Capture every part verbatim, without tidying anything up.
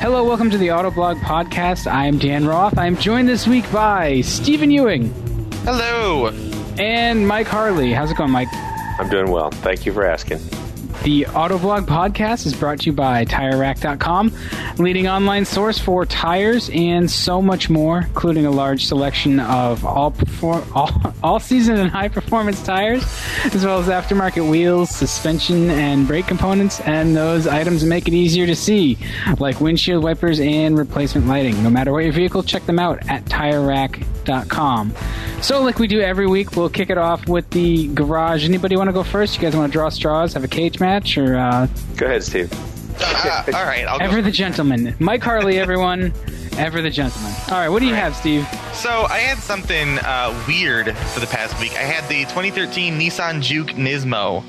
Hello, welcome to the Autoblog Podcast. I'm Dan Roth. I'm joined this week by Stephen Ewing. Hello. And Mike Harley. How's it going, Mike? I'm doing well. Thank you for asking. The Autoblog Podcast is brought to you by Tire Rack dot com, leading online source for tires and so much more, including a large selection of all perform- all, all season and high performance tires, as well as aftermarket wheels, suspension, and brake components, and those items make it easier to see, like windshield wipers and replacement lighting. No matter what your vehicle, check them out at Tire Rack dot com. So, like we do every week, we'll kick it off with the garage. Anybody want to go first? You guys want to draw straws, have a cage match, or uh... go ahead, Steve. Uh, all right, I'll ever go. the gentleman, Mike Harley. Everyone, ever the gentleman. All right, what do you All right. have, Steve? So I had something uh, weird for the past week. I had the twenty thirteen Nissan Juke Nismo,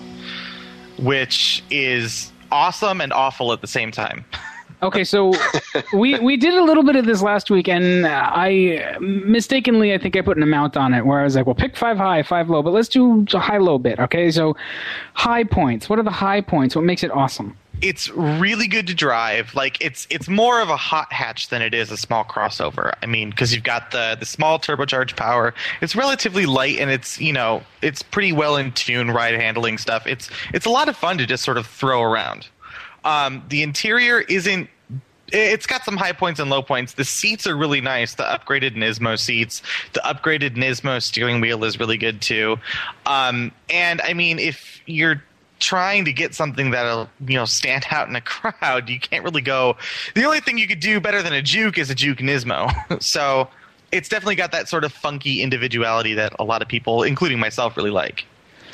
which is awesome and awful at the same time. Okay, so we we did a little bit of this last week, and I mistakenly, I think I put an amount on it where I was like, well, pick five high, five low, but let's do a high-low bit, okay? So high points. What are the high points? What makes it awesome? It's really good to drive. Like it's it's more of a hot hatch than it is a small crossover. I mean, because you've got the the small turbocharged power. It's relatively light and it's you know it's pretty well in tune ride handling stuff. It's it's a lot of fun to just sort of throw around. Um, the interior isn't. It's got some high points and low points. The seats are really nice. The upgraded Nismo seats, the upgraded Nismo steering wheel is really good too. Um, and I mean, if you're trying to get something that'll you know stand out in a crowd, you can't really go. The only thing you could do better than a Juke is a Juke Nismo. So it's definitely got that sort of funky individuality that a lot of people, including myself, really like.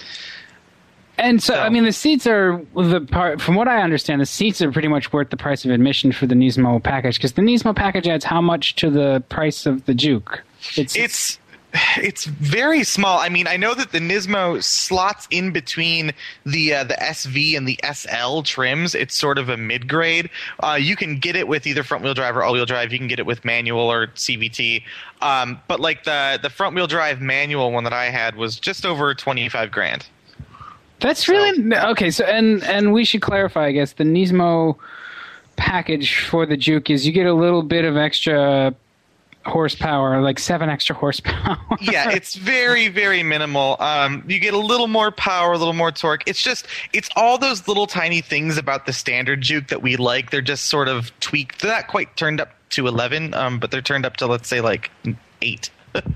And so, So- I mean, the seats are the part. From what I understand, the seats are pretty much worth the price of admission for the Nismo package, because the Nismo package adds how much to the price of the Juke? It's It's it's very small. I mean, I know that the Nismo slots in between the uh, the S V and the S L trims. It's sort of a mid grade. Uh, you can get it with either front wheel drive or all wheel drive. You can get it with manual or C V T. Um, but like the the front wheel drive manual one that I had was just over twenty five grand. That's really okay. So, and and we should clarify, I guess, the Nismo package for the Juke is you get a little bit of extra horsepower, like seven extra horsepower. Yeah, it's very, very minimal. Um, you get a little more power, a little more torque. It's just, it's all those little tiny things about the standard Juke that we like. They're just sort of tweaked. They're not quite turned up to eleven, um, but they're turned up to, let's say, like eight.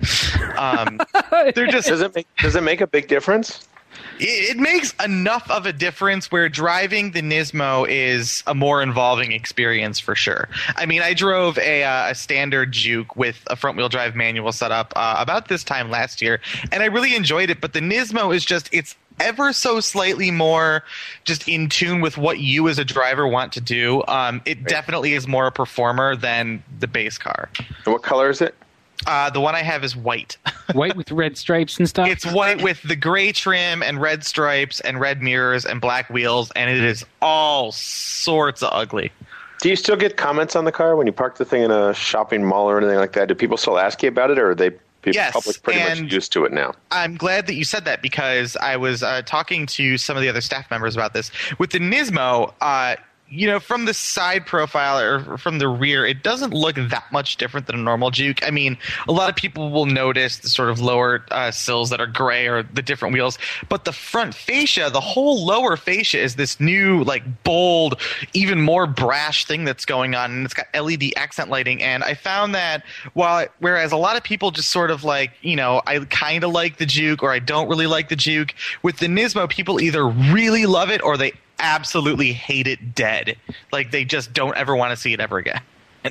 um, they're just. Does it make Does it make a big difference? It makes enough of a difference where driving the Nismo is a more involving experience for sure. I mean, I drove a, uh, a standard Juke with a front-wheel drive manual setup uh, about this time last year, and I really enjoyed it, but the Nismo is just, it's ever so slightly more just in tune with what you as a driver want to do. Um, it definitely is more a performer than the base car. And what color is it? Uh, the one I have is white. White with red stripes and stuff. It's white with the gray trim and red stripes and red mirrors and black wheels, and it is all sorts of ugly. Do you still get comments on the car when you park the thing in a shopping mall or anything like that? Do people still ask you about it, or are they the Yes, public pretty and- much used to it now? I'm glad that you said that because I was uh, talking to some of the other staff members about this. With the Nismo, uh, you know, from the side profile or from the rear, it doesn't look that much different than a normal Juke. I mean, a lot of people will notice the sort of lower uh, sills that are gray or the different wheels, but the front fascia, the whole lower fascia is this new, like, bold, even more brash thing that's going on, and it's got L E D accent lighting, and I found that while whereas a lot of people just sort of like, you know, I kind of like the Juke or I don't really like the Juke, with the Nismo, people either really love it or they absolutely hate it dead. Like they just don't ever want to see it ever again.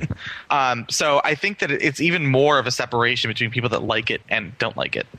um, so I think that it's even more of a separation between people that like it and don't like it.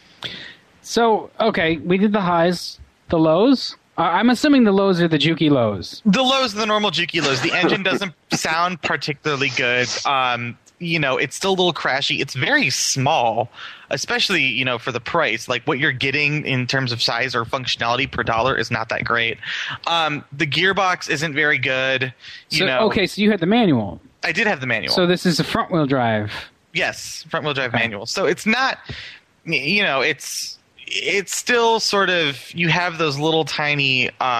So, okay, we did the highs, the lows. Uh, I'm assuming the lows are the Jukey lows. The lows are the normal Jukey lows. The engine doesn't sound particularly good. Um, you know, it's still a little crashy. It's very small, especially, you know, for the price. Like what you're getting in terms of size or functionality per dollar is not that great. Um, the gearbox isn't very good. You So, know, okay, so you had the manual. I did have the manual. So this is a front-wheel drive. Yes, front wheel drive manual. So it's not, you know, it's it's still sort of, you have those little tiny um,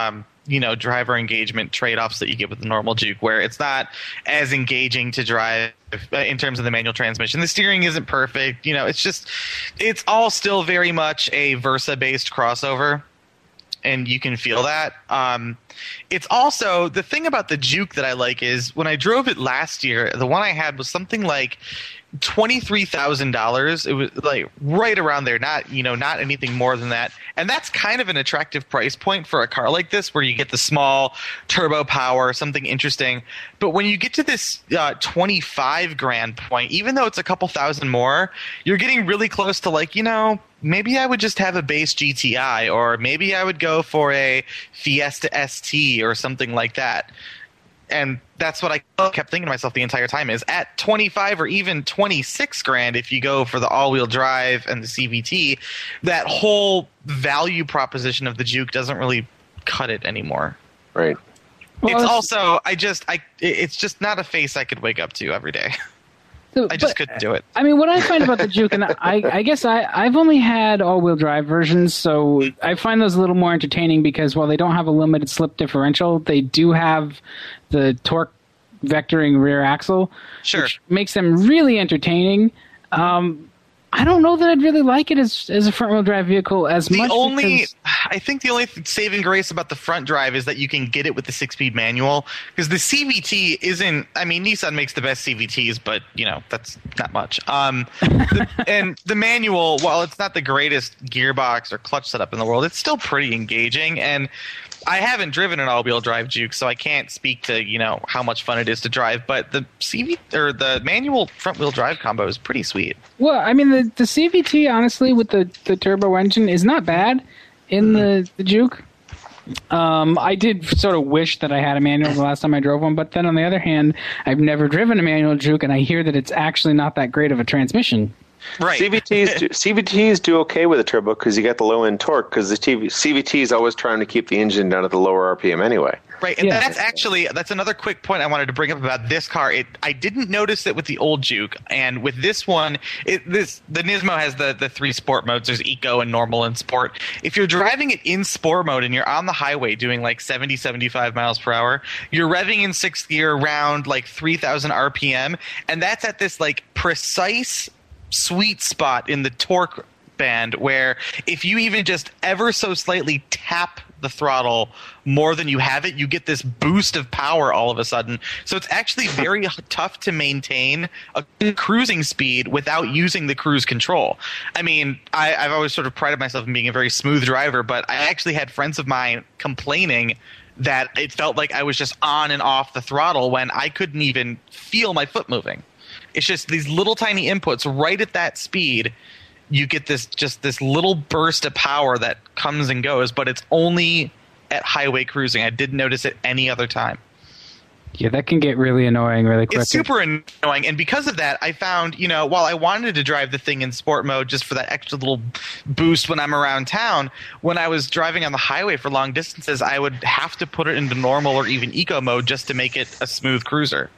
you know, driver engagement trade-offs that you get with the normal Juke, where it's not as engaging to drive in terms of the manual transmission. The steering isn't perfect. You know, it's just, it's all still very much a Versa-based crossover, and you can feel that. Um, it's also, the thing about the Juke that I like is when I drove it last year, the one I had was something like twenty-three thousand dollars. It was like right around there, not, you know, not anything more than that. And that's kind of an attractive price point for a car like this, where you get the small turbo power, something interesting. But when you get to this uh, twenty-five grand point, even though it's a couple thousand more, you're getting really close to, like, you know, maybe I would just have a base G T I, or maybe I would go for a Fiesta S T or something like that. And that's what I kept thinking to myself the entire time, is at twenty-five or even twenty-six grand, if you go for the all-wheel drive and the C V T, that whole value proposition of the Juke doesn't really cut it anymore. Right. Well, it's it's- also, I just, I, it's just not a face I could wake up to every day. So, I just but, couldn't do it. I mean, what I find about the Juke, and I, I guess I, I've only had all-wheel drive versions, so I find those a little more entertaining because while they don't have a limited slip differential, they do have the torque vectoring rear axle, Sure. which makes them really entertaining. Um, I don't know that I'd really like it as as a front-wheel drive vehicle as The much. only, because, I think the only saving grace about the front drive is that you can get it with the six-speed manual, because the C V T isn't. I mean, Nissan makes the best C V Ts, but you know that's not much. Um, the, and the manual, while it's not the greatest gearbox or clutch setup in the world, it's still pretty engaging. And I haven't driven an all-wheel drive Juke, so I can't speak to, you know, how much fun it is to drive. But the C V or the manual front-wheel drive combo is pretty sweet. well, I mean, the, the C V T, honestly, with the, the turbo engine is not bad in the, the Juke. Um, I did sort of wish that I had a manual the last time I drove one, but then on the other hand, I've never driven a manual Juke, and I hear that it's actually not that great of a transmission. Right. C V Ts do, C V Ts do okay with a turbo because you get the low end torque, because the T V, C V T is always trying to keep the engine down at the lower R P M anyway. Right, and Yeah. that's actually that's another quick point I wanted to bring up about this car. It I didn't notice it with the old Juke, and with this one, it, this the Nismo has the the three sport modes. There's Eco and Normal and Sport. If you're driving it in Sport mode and you're on the highway doing like seventy, seventy-five miles per hour, you're revving in sixth gear around like three thousand R P M, and that's at this like precise sweet spot in the torque band where if you even just ever so slightly tap the throttle more than you have it, you get this boost of power all of a sudden. So it's actually very tough to maintain a cruising speed without using the cruise control. I mean, I, I've always sort of prided myself in being a very smooth driver, but I actually had friends of mine complaining that it felt like I was just on and off the throttle when I couldn't even feel my foot moving. It's just these little tiny inputs right at that speed. You get this just this little burst of power that comes and goes, but it's only at highway cruising. I didn't notice it any other time. Yeah, that can get really annoying really quick. It's super annoying, and because of that, I found, you know, while I wanted to drive the thing in sport mode just for that extra little boost when I'm around town, when I was driving on the highway for long distances, I would have to put it into normal or even eco mode just to make it a smooth cruiser.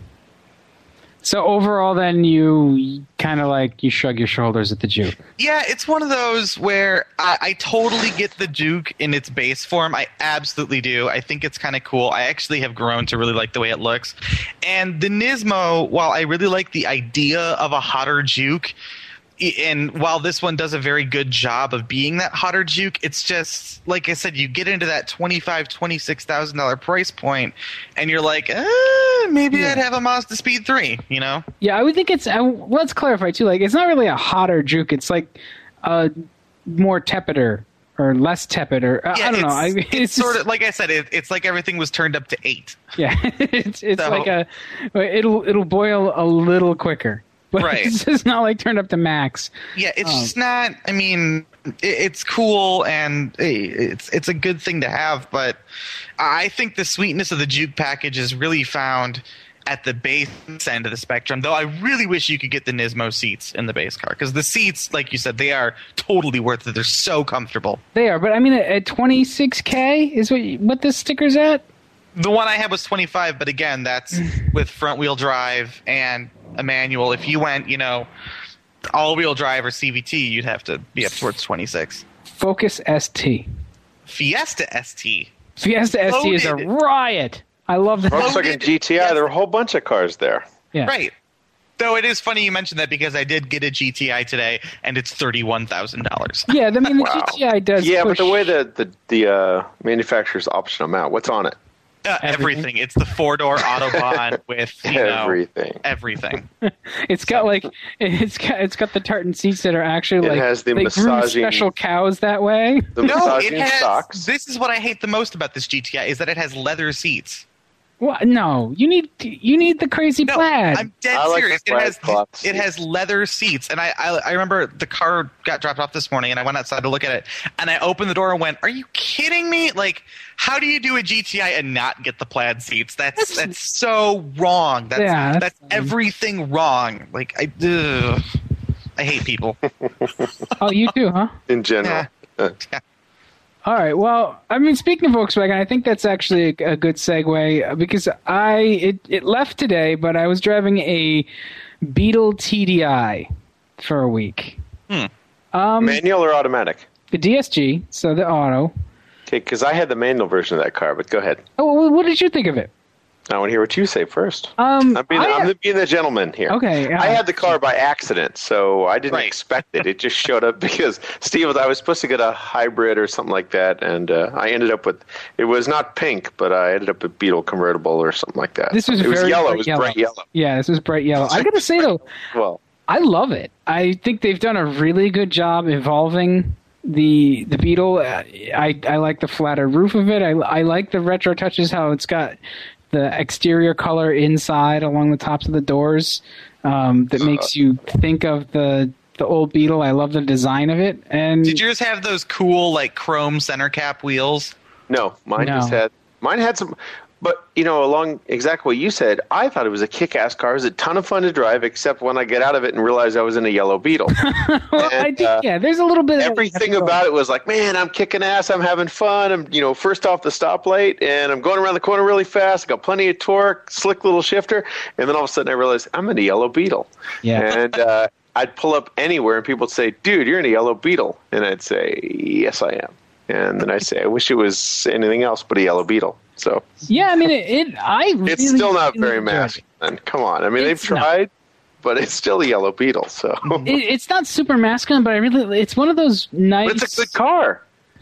So overall, then, you kind of like, you shrug your shoulders at the Juke. Yeah, it's one of those where I, I totally get the Juke in its base form. I absolutely do. I think it's kind of cool. I actually have grown to really like the way it looks. And the Nismo, while I really like the idea of a hotter Juke, and while this one does a very good job of being that hotter Juke, it's just, like I said, you get into that twenty-five thousand dollars, twenty-six thousand dollars price point, and you're like, eh, maybe Yeah. I'd have a Mazda Speed three, you know? Yeah, I would think it's. Uh, let's clarify too. Like, it's not really a hotter Juke. It's like a more tepider or less tepid, or uh, Yeah, I don't know. I, it's, it's, it's just- sort of like I said. It, it's like everything was turned up to eight. Yeah, it's it's So- like a. It'll it'll boil a little quicker, but Right. it's just not like turned up to max. Yeah, it's Oh. just not. I mean, it, it's cool and it's it's a good thing to have, but I think the sweetness of the Juke package is really found at the base end of the spectrum. Though I really wish you could get the Nismo seats in the base car, because the seats, like you said, they are totally worth it. They're so comfortable. They are, but I mean, at, at twenty-six K is what you- what this sticker's at. The one I had was twenty-five, but again, that's with front wheel drive and a manual. If you went, you know, all wheel drive or C V T, you'd have to be up towards twenty-six. Focus S T. Fiesta S T. Fiesta S T is a Loaded. riot. I love that. Volkswagen Loaded. G T I, there are a whole bunch of cars there. Yeah. Right. Though it is funny you mentioned that because I did get a G T I today, and it's thirty-one thousand dollars. Yeah, I mean, the Wow. G T I does Yeah, push... but the way the, the, the uh, manufacturers option them out, what's on it? Uh, Everything. everything. It's the four-door Autobahn with you know, Everything. everything. It's got like it's got it's got the tartan seats that are actually It like has the they grew massaging- special cows that way. The No, it massaging has. socks. This is what I hate the most about this G T I is that it has leather seats. What? No, you need you need the crazy No, plaid. I'm dead I like serious. the It plaid has cloth it seats. has leather seats, and I, I I remember the car got dropped off this morning, and I went outside to look at it, and I opened the door and went, "Are you kidding me? Like, how do you do a G T I and not get the plaid seats? That's that's so wrong. That's Yeah, that's that's fine. everything wrong. Like I ugh. I hate people. Oh, you too, huh? In general. Uh, All right. Well, I mean, speaking of Volkswagen, I think that's actually a, a good segue uh, because I it, it left today, but I was driving a Beetle T D I for a week. Um, manual or automatic? the D S G, so the auto. Okay, because I had the manual version of that car, but go ahead. Oh, well, what did you think of it? I want to hear what you say first. Um, I'm being, I- I'm the, being the gentleman here. Okay, uh, I had the car by accident, so I didn't Right. expect it. It just showed up because Steve was. I was supposed to get a hybrid or something like that, and uh, I ended up with. It was not pink, but I ended up with Beetle convertible or something like that. This was it was very yellow. bright It was yellow. bright yellow. Yeah, this was bright yellow. I gotta say though, Well, I love it. I think they've done a really good job evolving the the Beetle. Uh, I I like the flatter roof of it. I I like the retro touches. How it's got the exterior color inside along the tops of the doors um, that makes you think of the the old Beetle. I love the design of it. And Did yours have those cool like chrome center cap wheels? no, mine No. just had. Mine had some. But, you know, along exactly what you said, I thought it was a kick-ass car. It was a ton of fun to drive, except when I get out of it and realized I was in a yellow Beetle. well, I and, think uh, yeah, there's a little bit of Everything about it was like, man, I'm kicking ass. I'm having fun. I'm, you know, first off the stoplight, and I'm going around the corner really fast. I got plenty of torque, slick little shifter, and then all of a sudden I realized I'm in a yellow Beetle. Yeah. And uh, I'd pull up anywhere, and people would say, "Dude, you're in a yellow Beetle," and I'd say, "Yes, I am." And then I say, "I wish it was anything else but a yellow Beetle." So Yeah, I mean it. it I it's really, still not really very enjoyed it. masculine. Come on, I mean It's they've tried, but it's still a yellow Beetle. So, It, it's not super masculine, but I really it's one of those nice. but it's a good car.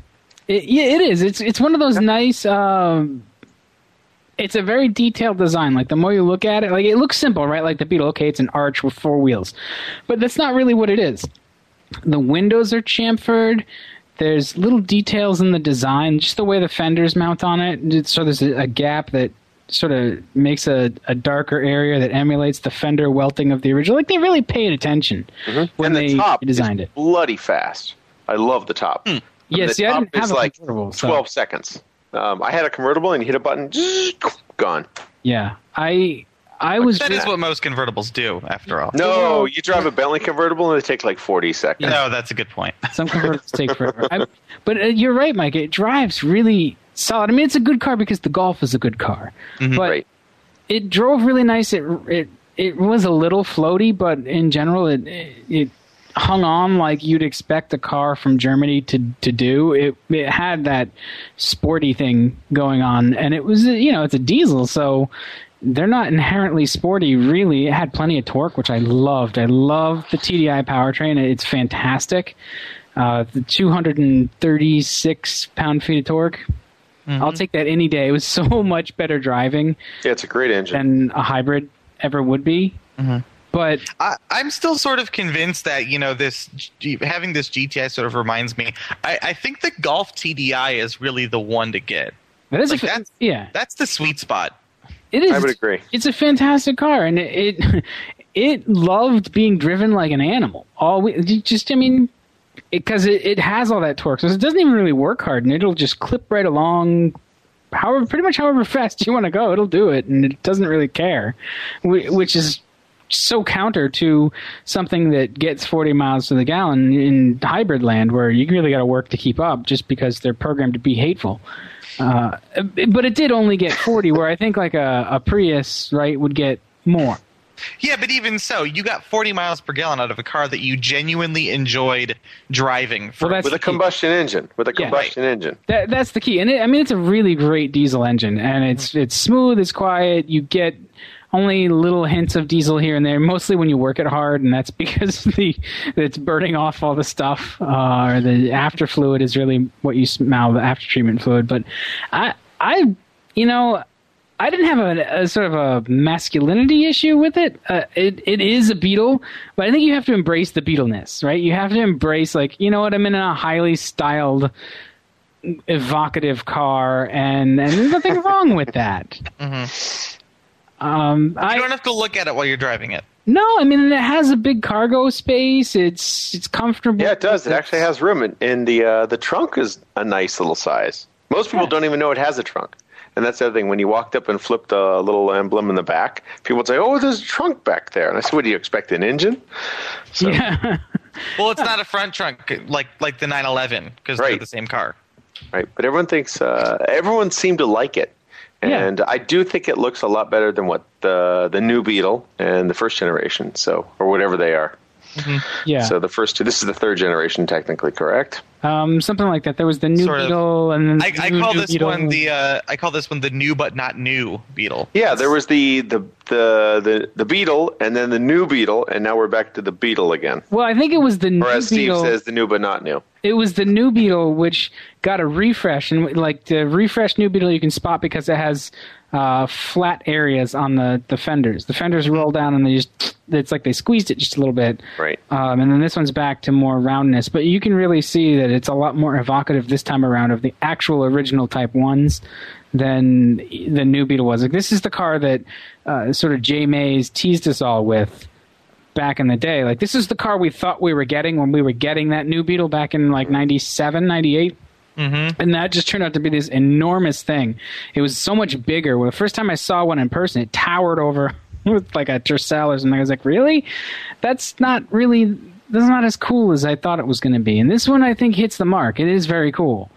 It, yeah, it is. It's it's one of those nice. Um, it's a very detailed design. Like the more you look at it, like it looks simple, right? Like the Beetle. Okay, it's an arch with four wheels, but that's not really what it is. The windows are chamfered. There's little details in the design, just the way the fenders mount on it. So there's a, a gap that sort of makes a, a darker area that emulates the fender welting of the original. Like they really paid attention when and they the top designed is it. bloody fast. I love the top. I mean, Yeah, the see, I top didn't have is a like convertible, so- twelve seconds. Um, I had a convertible, and you hit a button, gone. Yeah, I I was. That is what most convertibles do, after all. No, you drive a Bentley convertible, and it takes like forty seconds. No, that's a good point. Some convertibles take forever. I, but uh, you're right, Mike. It drives really solid. I mean, it's a good car because the Golf is a good car. But Right. it drove really nice. It it it was a little floaty, but in general, it it hung on like you'd expect a car from Germany to to do. It it had that sporty thing going on, and it was you know it's a diesel, so. They're not inherently sporty, really. It had plenty of torque, which I loved. I love the T D I powertrain. It's fantastic. Uh, the two hundred thirty-six pound-feet of torque. Mm-hmm. I'll take that any day. It was so much better driving Yeah, it's a great engine. than a hybrid ever would be. Mm-hmm. But I, I'm still sort of convinced that you know this G- having this G T I sort of reminds me. I, I think the Golf T D I is really the one to get. that is Like, a, that's- yeah, That's the sweet spot. it is. I would agree. It's a fantastic car, and it it, it loved being driven like an animal. All we just, I mean, because it, it, it has all that torque, so it doesn't even really work hard, and it'll just clip right along. However, pretty much however fast you want to go, it'll do it, and it doesn't really care, wh- which is so counter to something that gets forty miles to the gallon in hybrid land, where you really got to work to keep up, just because they're programmed to be hateful. Uh, but it did only get forty, where I think like a, a Prius, right, would get more. Yeah, but even so, you got forty miles per gallon out of a car that you genuinely enjoyed driving. For, Well, that's With a the key. combustion engine. With a Yeah. combustion engine. That, that's the key, and it, I mean it's a really great diesel engine, and it's it's smooth, it's quiet. You get only little hints of diesel here and there, mostly when you work it hard, and that's because the it's burning off all the stuff, uh, or the after fluid is really what you smell, the after treatment fluid. But I I you know. I didn't have a, a sort of a masculinity issue with it. Uh, it. It is a Beetle, but I think you have to embrace the Beetleness, right? You have to embrace, like, you know what, I'm in a highly styled, evocative car, and, and there's nothing wrong with that. Mm-hmm. Um, I You don't have to look at it while you're driving it. no, I mean it has a big cargo space. It's it's comfortable. Yeah, it does. It actually has room, and, and the uh, the trunk is a nice little size. Most people Yeah. don't even know it has a trunk. And that's the other thing. When you walked up and flipped a little emblem in the back, people would say, "Oh, there's a trunk back there." And I said, "What do you expect, an engine?" So, Yeah. Well, it's not a front trunk like like the nine eleven because they're Right. the same car. right. But everyone thinks uh, everyone seemed to like it, Yeah. and I do think it looks a lot better than what the the new Beetle and the first generation, so or whatever they are. Yeah. So the first two. This is the third generation, technically, correct? Um, something like that. There was the new Sort of. Beetle, and then I, the I new, call new this Beetle. one the uh, I call this one the new but not new Beetle. Yeah, there was the the the the, the Beetle, and then the new Beetle, and now we're back to the Beetle again. Well, I think it was the new Or as Steve Beetle. says, the new but not new. It was the new Beetle which got a refresh, and like the refreshed new Beetle you can spot because it has uh, flat areas on the, the fenders. The fenders roll down, and they just it's like they squeezed it just a little bit. Right. Um, and then this one's back to more roundness, but you can really see that it's a lot more evocative this time around of the actual original Type ones than the new Beetle was. Like, this is the car that uh, sort of J Mays teased us all with back in the day. Like, this is the car we thought we were getting when we were getting that new Beetle back in like ninety-seven, ninety-eight. Mm-hmm. And that just turned out to be this enormous thing. It was so much bigger. Well, the first time I saw one in person, it towered over with like a Tercel or something. I was like, really? That's not really, that's not as cool as I thought it was going to be. And this one, I think, hits the mark. It is very cool.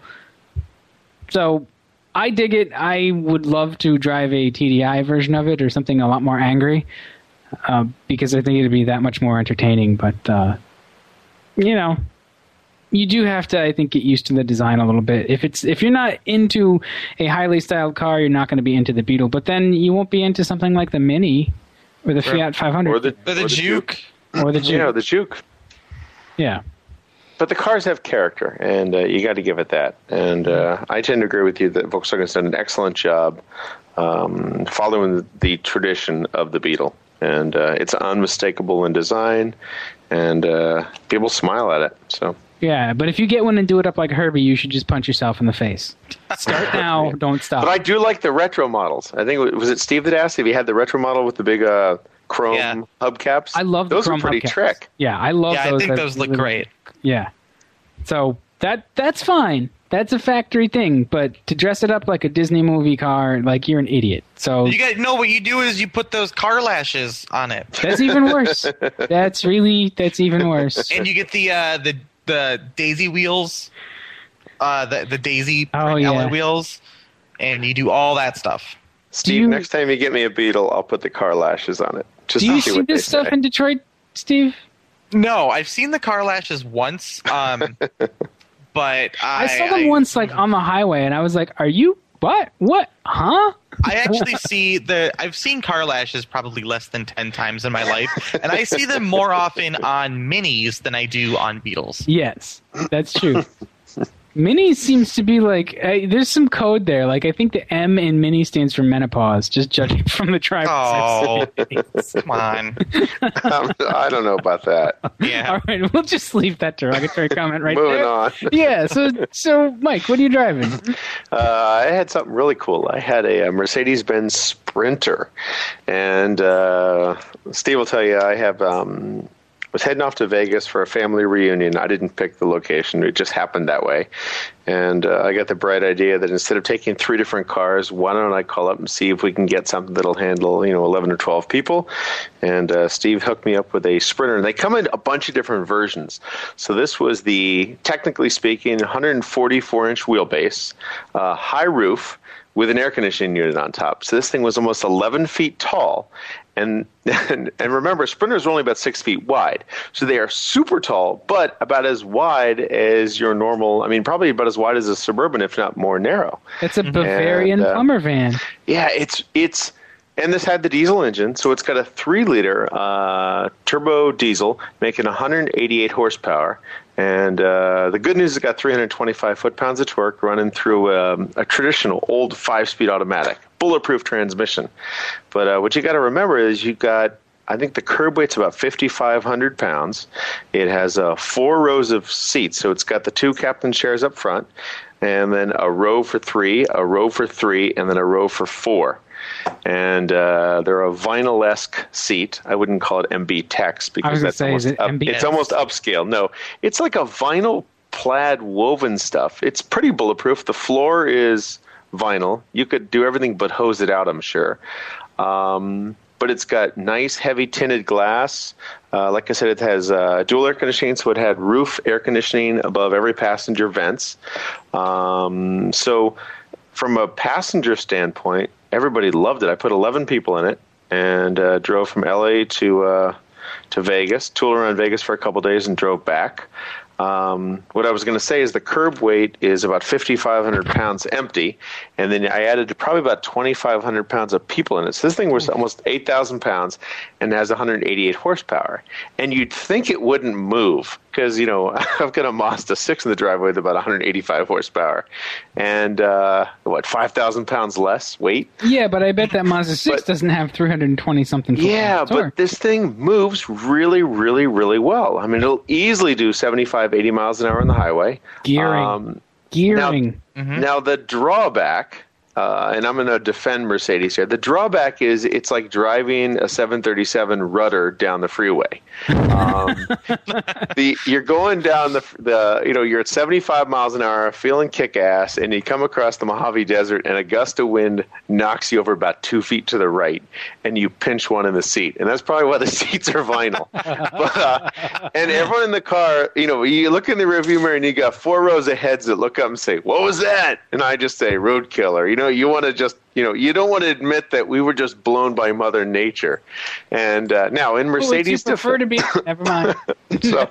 So I dig it. I would love to drive a T D I version of it or something a lot more angry, uh, because I think it'd be that much more entertaining. But, uh, you know, you do have to, I think, get used to the design a little bit. If it's if you're not into a highly styled car, you're not going to be into the Beetle. But then you won't be into something like the Mini or the Fiat five hundred Or the, Or the Juke. or the You know, Juke. the Juke. Yeah. But the cars have character, and uh, you got to give it that. And uh, I tend to agree with you that Volkswagen's done an excellent job um, following the tradition of the Beetle. And uh, it's unmistakable in design, and uh, people smile at it. So Yeah, but if you get one and do it up like Herbie, you should just punch yourself in the face. Start now, don't stop. But I do like the retro models. I think, was it Steve that asked if he had the retro model with the big uh, chrome Yeah. hubcaps? I love the those. chrome are pretty hubcaps. trick. Yeah, I love Yeah, I those. think I those look really- great. Yeah. So that that's fine. That's a factory thing. But to dress it up like a Disney movie car, like, you're an idiot. So You got no. What you do is you put those car lashes on it, that's even worse. That's really that's even worse. and you get the uh, the the daisy wheels, uh, the the daisy Oh, alloy yeah. wheels, and you do all that stuff. Steve, you- next time you get me a Beetle, I'll put the car lashes on it. Just Do to you see see what they this stuff say. in Detroit, Steve? No, I've seen the car lashes once, um, but I, I saw them I, once, like, on the highway, and I was like, "Are you what? What? Huh?" I actually see the. I've seen car lashes probably less than ten times in my life, and I see them more often on Minis than I do on Beetles. Yes, that's true. Mini seems to be like uh, there's some code there. Like, I think the M in Mini stands for menopause, just judging from the driver's Oh, come on. Um, I don't know about that. Yeah. All right, we'll just leave that derogatory comment right Moving there. on. Yeah. So, so Mike, what are you driving? Uh, I had something really cool. I had a, a Mercedes-Benz Sprinter, and uh, Steve will tell you I have um, was heading off to Vegas for a family reunion. I didn't pick the location; it just happened that way. And uh, I got the bright idea that instead of taking three different cars, why don't I call up and see if we can get something that'll handle, you know, eleven or twelve people? And uh, Steve hooked me up with a Sprinter, and they come in a bunch of different versions. So this was the, technically speaking, one forty-four inch wheelbase, uh, high roof, with an air conditioning unit on top. So this thing was almost eleven feet tall, And, and and remember, Sprinters are only about six feet wide, so they are super tall, but about as wide as your normal. I mean, probably about as wide as a Suburban, if not more narrow. It's a Bavarian and, uh, Hummer van. Yeah, it's it's. And this had the diesel engine, so it's got a three-liter uh, turbo diesel making one hundred eighty-eight horsepower. And uh, the good news is it got three hundred twenty-five foot-pounds of torque running through um, a traditional old five-speed automatic, bulletproof transmission. But uh, what you got to remember is you got, I think the curb weight's about fifty-five hundred pounds. It has uh, four rows of seats, so it's got the two captain chairs up front, and then a row for three, a row for three, and then a row for four. And uh, they're a vinyl-esque seat. I wouldn't call it M B Tex because that's say, almost is it up, M B S? it's almost upscale. No, it's like a vinyl plaid woven stuff. It's pretty bulletproof. The floor is vinyl. You could do everything but hose it out, I'm sure. Um, but it's got nice, heavy tinted glass. Uh, like I said, it has uh, dual air conditioning, so it had roof air conditioning above every passenger vents. Um, so from a passenger standpoint, everybody loved it. I put eleven people in it and uh, drove from L A to uh, to Vegas, tooled around Vegas for a couple days, and drove back. Um, what I was going to say is the curb weight is about fifty-five hundred pounds empty, and then I added probably about twenty-five hundred pounds of people in it. So this thing was almost eight thousand pounds and has one hundred eighty-eight horsepower. And you'd think it wouldn't move because, you know, I've got a Mazda six in the driveway with about one hundred eighty-five horsepower and, uh, what, five thousand pounds less weight? Yeah, but I bet that Mazda six But- doesn't have three hundred twenty something. Yeah, but this thing moves really, really, really well. I mean, it'll easily do seventy-five, eighty miles an hour on the highway. Gearing. Um, Gearing. Now, the drawback, uh, and I'm going to defend Mercedes here, the drawback is it's like driving a seven thirty-seven rudder down the freeway. Um, the You're going down the, the, you know, you're at seventy-five miles an hour, feeling kick-ass, and you come across the Mojave Desert, and a gust of wind knocks you over about two feet to the right, and you pinch one in the seat. And that's probably why the seats are vinyl. but, uh, and everyone in the car, you know, you look in the rearview mirror, and you got four rows of heads that look up and say, "What was that?" And I just say, "Roadkill." You know, you want to just, you know, you don't want to admit that we were just blown by Mother Nature. And uh, now in Mercedes, Who would you prefer to be? Never mind. so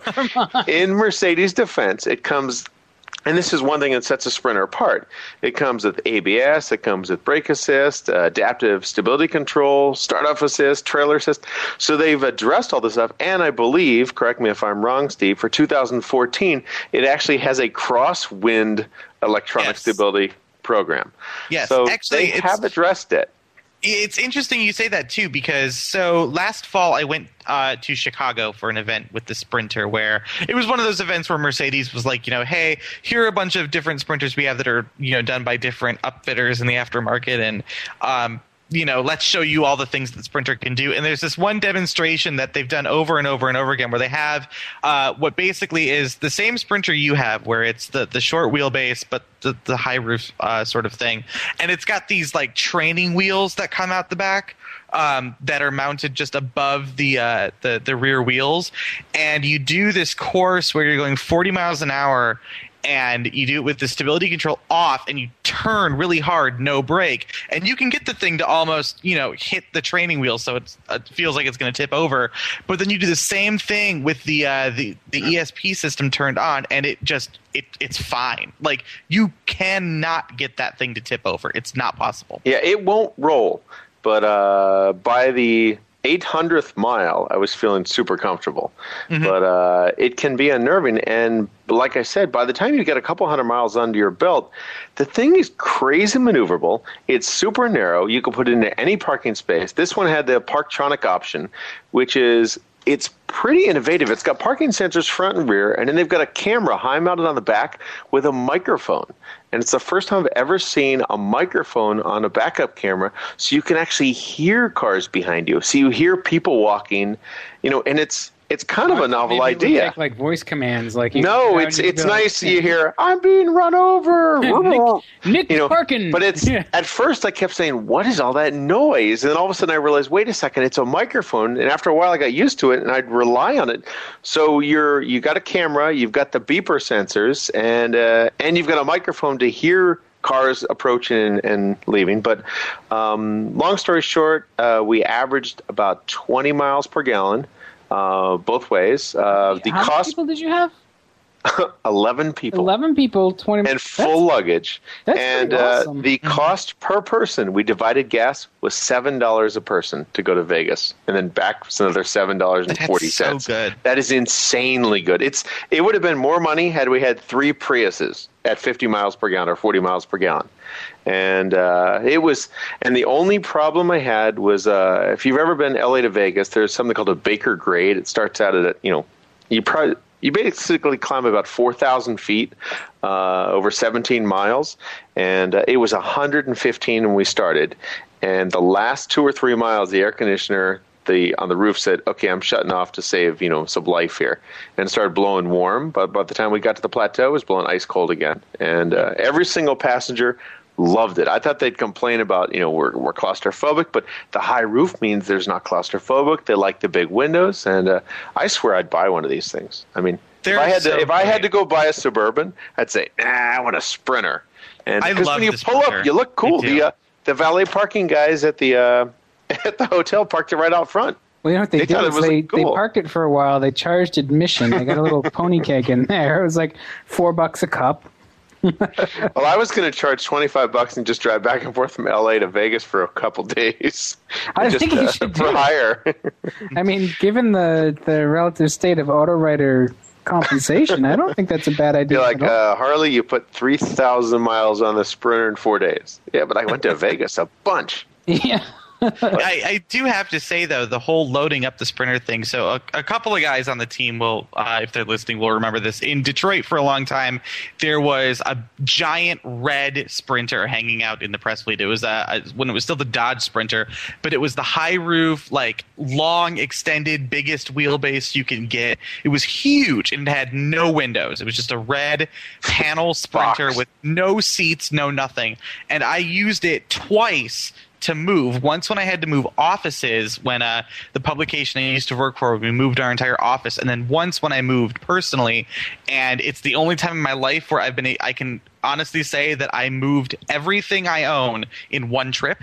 in Mercedes' defense, it comes, and this is one thing that sets a Sprinter apart. It comes with A B S, it comes with brake assist, uh, adaptive stability control, start-off assist, trailer assist. So they've addressed all this stuff, and I believe, correct me if I'm wrong, Steve, for two thousand fourteen, it actually has a crosswind electronic Yes. stability program. Yes, so actually, they it's- have addressed it. It's interesting you say that too, because so last fall I went uh, to Chicago for an event with the Sprinter, where it was one of those events where Mercedes was like, you know, hey, here are a bunch of different Sprinters we have that are, you know, done by different upfitters in the aftermarket, and um, you know, let's show you all the things that Sprinter can do. And there's this one demonstration that they've done over and over and over again, where they have uh, what basically is the same Sprinter you have, where it's the the short wheelbase but the, the high roof uh, sort of thing, and it's got these like training wheels that come out the back um, that are mounted just above the uh, the the rear wheels, and you do this course where you're going forty miles an hour. And you do it with the stability control off, and you turn really hard, no brake, and you can get the thing to almost, you know, hit the training wheel, so it's, it feels like it's going to tip over. But then you do the same thing with the uh, the the E S P system turned on, and it just it it's fine. Like, you cannot get that thing to tip over; it's not possible. Yeah, it won't roll, but uh, by the eight hundredth mile, I was feeling super comfortable. Mm-hmm. But uh, it can be unnerving, and like I said, by the time you get a couple hundred miles under your belt, the thing is crazy maneuverable. It's super narrow. You can put it into any parking space. This one had the Parktronic option, which is it's pretty innovative. It's got parking sensors front and rear, and then they've got a camera high mounted on the back with a microphone. And it's the first time I've ever seen a microphone on a backup camera, so you can actually hear cars behind you. So you hear people walking, you know, and it's it's kind of a novel Maybe it would idea. take, like voice commands, like you No, you it's know, it's you'd be like, nice. You hear, "I'm being run over." Nick, Nick you know, Parkin. but it's Yeah. at first I kept saying, "What is all that noise?" And then all of a sudden I realized, wait a second, it's a microphone. And after a while I got used to it, and I'd rely on it. So you're you got a camera, you've got the beeper sensors, and uh, and you've got a microphone to hear cars approaching and, and leaving. But um, long story short, uh, we averaged about twenty miles per gallon uh, both ways. Uh, the How cost, many people did you have? eleven people. eleven people, twenty And full that's, luggage. That's and pretty awesome. uh, the cost per person, we divided gas, was seven dollars a person to go to Vegas. And then back was another seven dollars and forty cents. That's so good. That is insanely good. It's It would have been more money had we had three Priuses at fifty miles per gallon or forty miles per gallon. And uh, it was, and the only problem I had was uh, if you've ever been L A to Vegas, there's something called a Baker grade. It starts out at, you know, you probably, you basically climb about four thousand feet uh, over seventeen miles, and uh, it was one hundred fifteen when we started. And the last two or three miles, the air conditioner the on the roof said, "Okay, I'm shutting off to save you know some life here," and it started blowing warm. But by the time we got to the plateau, it was blowing ice cold again. And uh, every single passenger loved it. I thought they'd complain about, you know, we're, we're claustrophobic, but the high roof means there's not claustrophobic. They like the big windows, and uh, I swear I'd buy one of these things. I mean, They're if I had so to, if I had great. to go buy a Suburban, I'd say, nah, I want a Sprinter. And I because love when you the pull Sprinter. up, you look cool. Me too. The uh, the valet parking guys at the uh, at the hotel parked it right out front. Well, you know what they, They did? thought it is was they, cool. they parked it for a while. They charged admission. They got a little pony cake in there. It was like four bucks a cup. Well, I was going to charge twenty-five bucks and just drive back and forth from L A to Vegas for a couple days. I just, think you uh, should for do it. hire. I mean, given the, the relative state of auto writer compensation, I don't think that's a bad idea. You're like, at all. uh, Harley, you put three thousand miles on the Sprinter in four days. Yeah, but I went to Vegas a bunch. yeah. I, I do have to say, though, the whole loading up the Sprinter thing. So a, a couple of guys on the team will, uh, if they're listening, will remember this. In Detroit for a long time, there was a giant red Sprinter hanging out in the press fleet. It was uh, a, when it was still the Dodge Sprinter, but it was the high roof, like long, extended, biggest wheelbase you can get. It was huge and it had no windows. It was just a red panel Sprinter Box. with no seats, no nothing. And I used it twice to move. Once when I had to move offices when uh, the publication I used to work for, we moved our entire office. And then once when I moved personally, and it's the only time in my life where I've been, I can honestly say that I moved everything I own in one trip.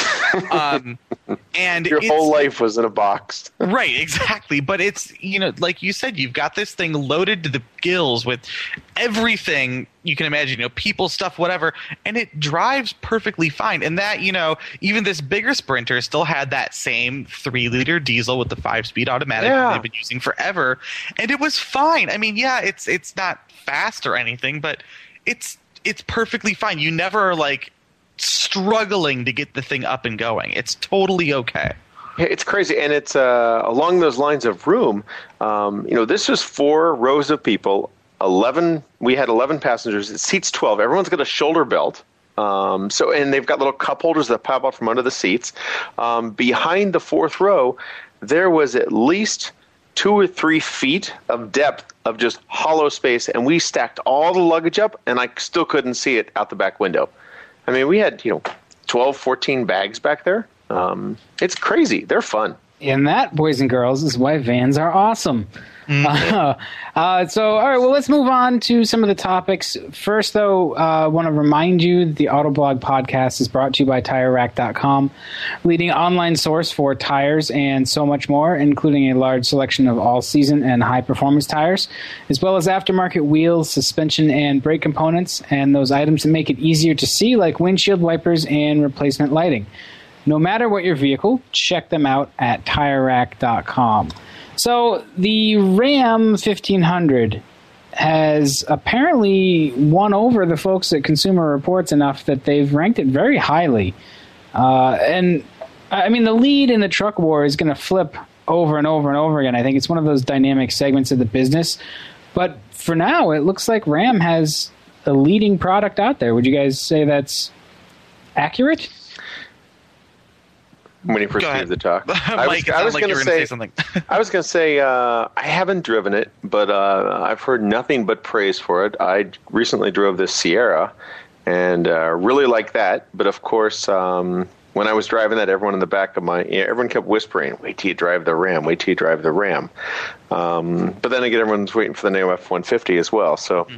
um, and Your it's, whole life was in a box. Right, exactly. But it's, you know, like you said, you've got this thing loaded to the gills with everything you can imagine, you know, people, stuff, whatever, and it drives perfectly fine. And that, you know, even this bigger Sprinter still had that same three-liter diesel with the five-speed automatic Yeah. that they've been using forever, and it was fine. I mean, yeah, it's it's not fast or anything, but it's it's perfectly fine. You never are, like, struggling to get the thing up and going. It's totally okay. Yeah, it's crazy, and it's uh, along those lines of room. Um, you know, this was four rows of people. Eleven. We had eleven passengers. It seats twelve. Everyone's got a shoulder belt. Um, so, and they've got little cup holders that pop out from under the seats. Um, behind the fourth row, there was at least two or three feet of depth of just hollow space, and we stacked all the luggage up, and I still couldn't see it out the back window. I mean, we had, you know, twelve, fourteen bags back there. Um, it's crazy. They're fun. And that, boys and girls, is why vans are awesome. Mm-hmm. Uh, uh, so, all right, well, let's move on to some of the topics. First, though, I uh, want to remind you that the Autoblog podcast is brought to you by Tire Rack dot com, leading online source for tires and so much more, including a large selection of all-season and high-performance tires, as well as aftermarket wheels, suspension, and brake components, and those items that make it easier to see, like windshield wipers and replacement lighting. No matter what your vehicle, check them out at Tire Rack dot com. So the Ram fifteen hundred has apparently won over the folks at Consumer Reports enough that they've ranked it very highly. Uh, and, I mean, the lead in the truck war is going to flip over and over and over again. I think it's one of those dynamic segments of the business. But for now, it looks like Ram has the leading product out there. Would you guys say that's accurate? When you Go proceed ahead. to talk, I Mike, was, it I sounded was like going you to were gonna say, say something. I was going to say, uh, I haven't driven it, but uh, I've heard nothing but praise for it. I recently drove the Sierra, and uh, really like that. But of course, um, when I was driving that, everyone in the back of my, yeah, everyone kept whispering, "Wait till you drive the Ram. Wait till you drive the Ram." Um, but then again, everyone's waiting for the new F one fifty as well. So.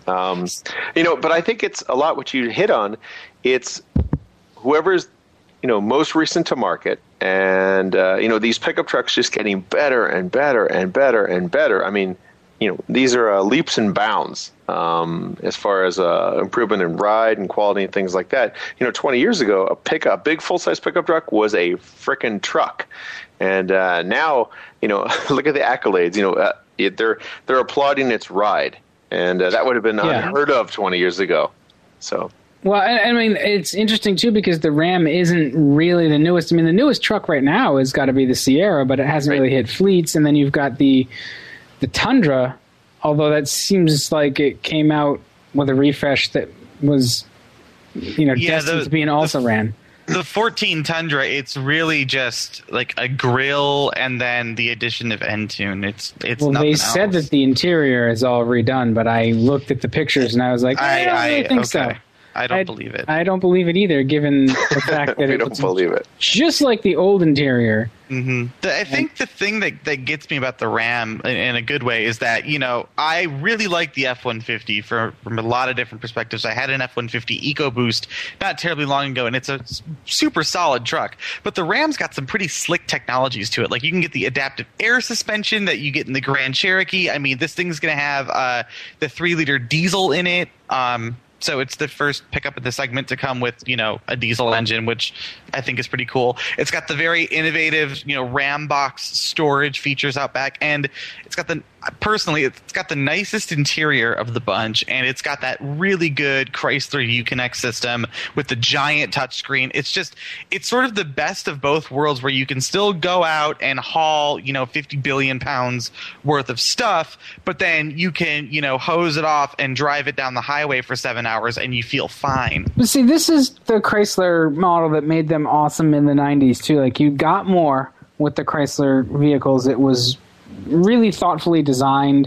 Um, you know, but I think it's a lot what you hit on. It's whoever's, you know, most recent to market, and uh, you know, these pickup trucks just getting better and better and better and better. I mean, you know, these are uh, leaps and bounds um, as far as uh, improvement in ride and quality and things like that. You know, twenty years ago, a pickup, big full size pickup truck was a frickin' truck, and uh, now, you know, look at the accolades. You know, uh, it, they're they're applauding its ride, and uh, that would have been Yeah. unheard of twenty years ago. So. Well, I, I mean, it's interesting, too, because the Ram isn't really the newest. I mean, the newest truck right now has got to be the Sierra, but it hasn't Right. really hit fleets. And then you've got the the Tundra, although that seems like it came out with a refresh that was, you know, Yeah, destined the- to be an the- also-ran. The fourteen Tundra, it's really just like a grill and then the addition of Entune. It's it's Well, nothing they said else. that the interior is all redone, but I looked at the pictures and I was like, I, I, don't I really think okay. so. I don't I- believe it. I don't believe it either, given the fact that We it don't was believe it. just like the old interior. hmm I think the thing that, that gets me about the Ram in, in a good way is that, you know, I really like the F one fifty for, from a lot of different perspectives. I had an F one fifty EcoBoost not terribly long ago, and it's a s- super solid truck. But the Ram's got some pretty slick technologies to it. Like, you can get the adaptive air suspension that you get in the Grand Cherokee. I mean, this thing's going to have uh, the three liter diesel in it. Um, So it's the first pickup in the segment to come with, you know, a diesel engine, which I think is pretty cool. It's got the very innovative, you know, RAM box storage features out back, and it's got the personally, it's got the nicest interior of the bunch, and it's got that really good Chrysler Uconnect system with the giant touchscreen. It's just, it's sort of the best of both worlds, where you can still go out and haul, you know, fifty billion pounds worth of stuff, but then you can, you know, hose it off and drive it down the highway for seven hours and you feel fine. But see, this is the Chrysler model that made them awesome in the nineties, too. Like, you got more with the Chrysler vehicles. It was really thoughtfully designed.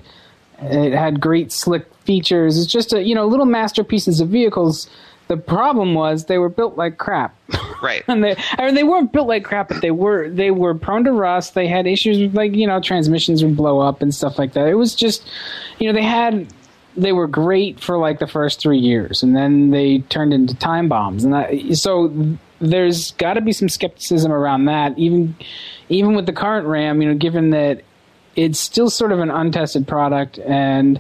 It had great slick features. It's just a, you know, little masterpieces of vehicles. The problem was they were built like crap. Right. And they, I mean, they weren't built like crap, but they were they were prone to rust. They had issues with, like, you know, transmissions would blow up and stuff like that. It was just, you know, they had they were great for like the first three years, and then they turned into time bombs. And that, so there's got to be some skepticism around that, even even with the current Ram. You know, given that it's still sort of an untested product, and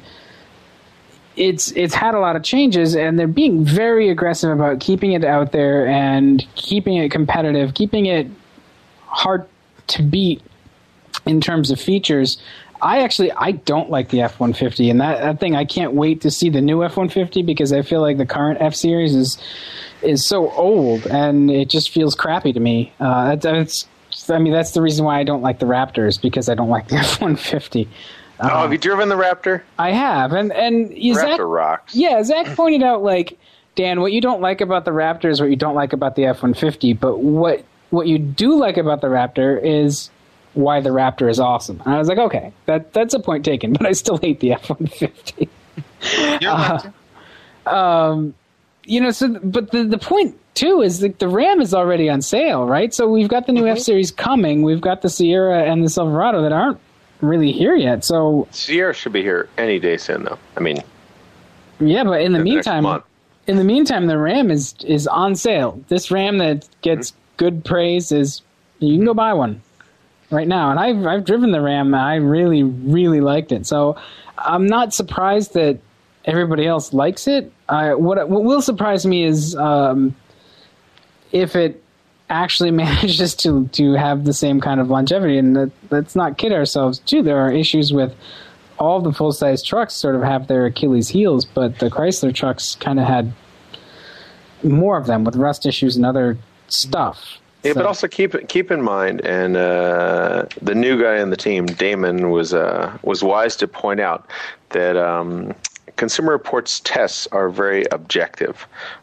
it's it's had a lot of changes, and they're being very aggressive about keeping it out there and keeping it competitive, keeping it hard to beat in terms of features. I actually I don't like the F one fifty, and that, that thing I can't wait to see the new F one fifty, because I feel like the current F series is is so old and it just feels crappy to me. Uh, that, that's I mean that's the reason why I don't like the Raptors, because I don't like the F one fifty. Oh, Uh, have you driven the Raptor? I have, and and Raptor Zach, rocks. yeah, Zach pointed out, like, Dan, what you don't like about the Raptor is what you don't like about the F one fifty, but what what you do like about the Raptor is why the Raptor is awesome. And I was like, okay, that that's a point taken, but I still hate the F one fifty. You're allowed to. Um, you know, so but the the point too is that the Ram is already on sale, right? So we've got the new Mhm. F series coming. We've got the Sierra and the Silverado that aren't really here yet. So Sierra should be here any day soon, though. I mean, yeah, but in the in the next meantime, month. in the meantime, the Ram is is on sale. This Ram that gets good praise is you can go buy one right now. And I've I've driven the Ram. I really really liked it. So I'm not surprised that everybody else likes it. I, what what will surprise me is um, if it actually manages to to have the same kind of longevity. And that, let's not kid ourselves too. There are issues with all the full size trucks sort of have their Achilles heels, but the Chrysler trucks kind of had more of them with rust issues and other stuff. yeah, So- but also keep keep in mind, and uh, the new guy on the team, Damon, was uh, was wise to point out that um, Consumer Reports tests are very objective.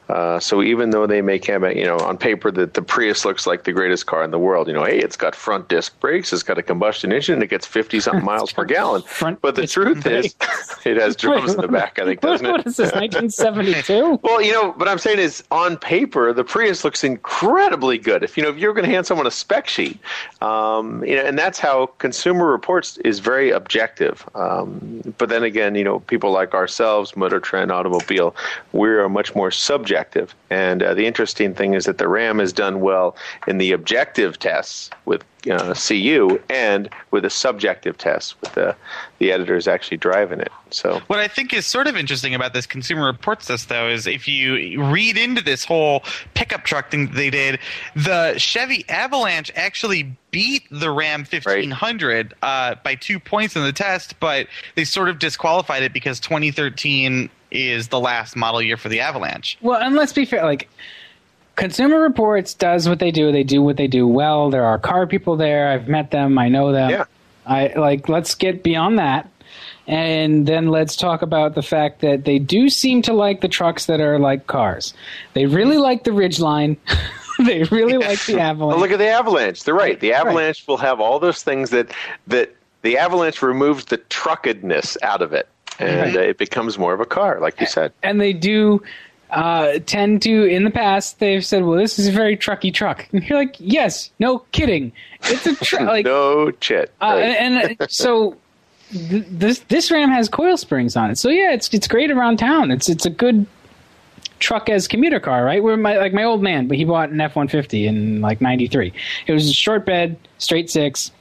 Uh, so even though they make have, you know, on paper that the Prius looks like the greatest car in the world, you know, hey, it's got front disc brakes, it's got a combustion engine, and it gets fifty something miles per gallon. Front but the truth is, it has drums in the back, I think, doesn't it? What is this, nineteen seventy-two? Well, you know, what I'm saying is, on paper, the Prius looks incredibly good. If you know, if you're going to hand someone a spec sheet, um, you know, and that's how Consumer Reports is very objective. Um, but then again, you know, people like ourselves, Motor Trend, Automobile, we are much more subjective. And uh, the interesting thing is that the Ram has done well in the objective tests with uh, C U and with the subjective tests with the the editors actually driving it. So what I think is sort of interesting about this Consumer Reports test, though, is if you read into this whole pickup truck thing that they did, the Chevy Avalanche actually beat the Ram fifteen hundred right. uh, by two points in the test, but they sort of disqualified it because twenty thirteen is the last model year for the Avalanche. Well, and let's be fair, like, Consumer Reports does what they do. They do what they do well. There are car people there. I've met them. I know them. Yeah. I like. Let's get beyond that, and then let's talk about the fact that they do seem to like the trucks that are like cars. They really like the Ridgeline. They really like the Avalanche. Well, look at the Avalanche. They're right. The Avalanche right. will have all those things that that the Avalanche removes the truckedness out of it, and right. uh, it becomes more of a car, like you said. And they do. Uh, tend to, in the past, they've said, well, this is a very trucky truck. And you're like, yes, no kidding. It's a truck. Like, no shit. Uh, right. And, and so th- this this Ram has coil springs on it. So, yeah, it's it's great around town. It's it's a good truck as commuter car, right? Where my like my old man, but he bought an F one fifty in like ninety-three. It was a short bed, straight six,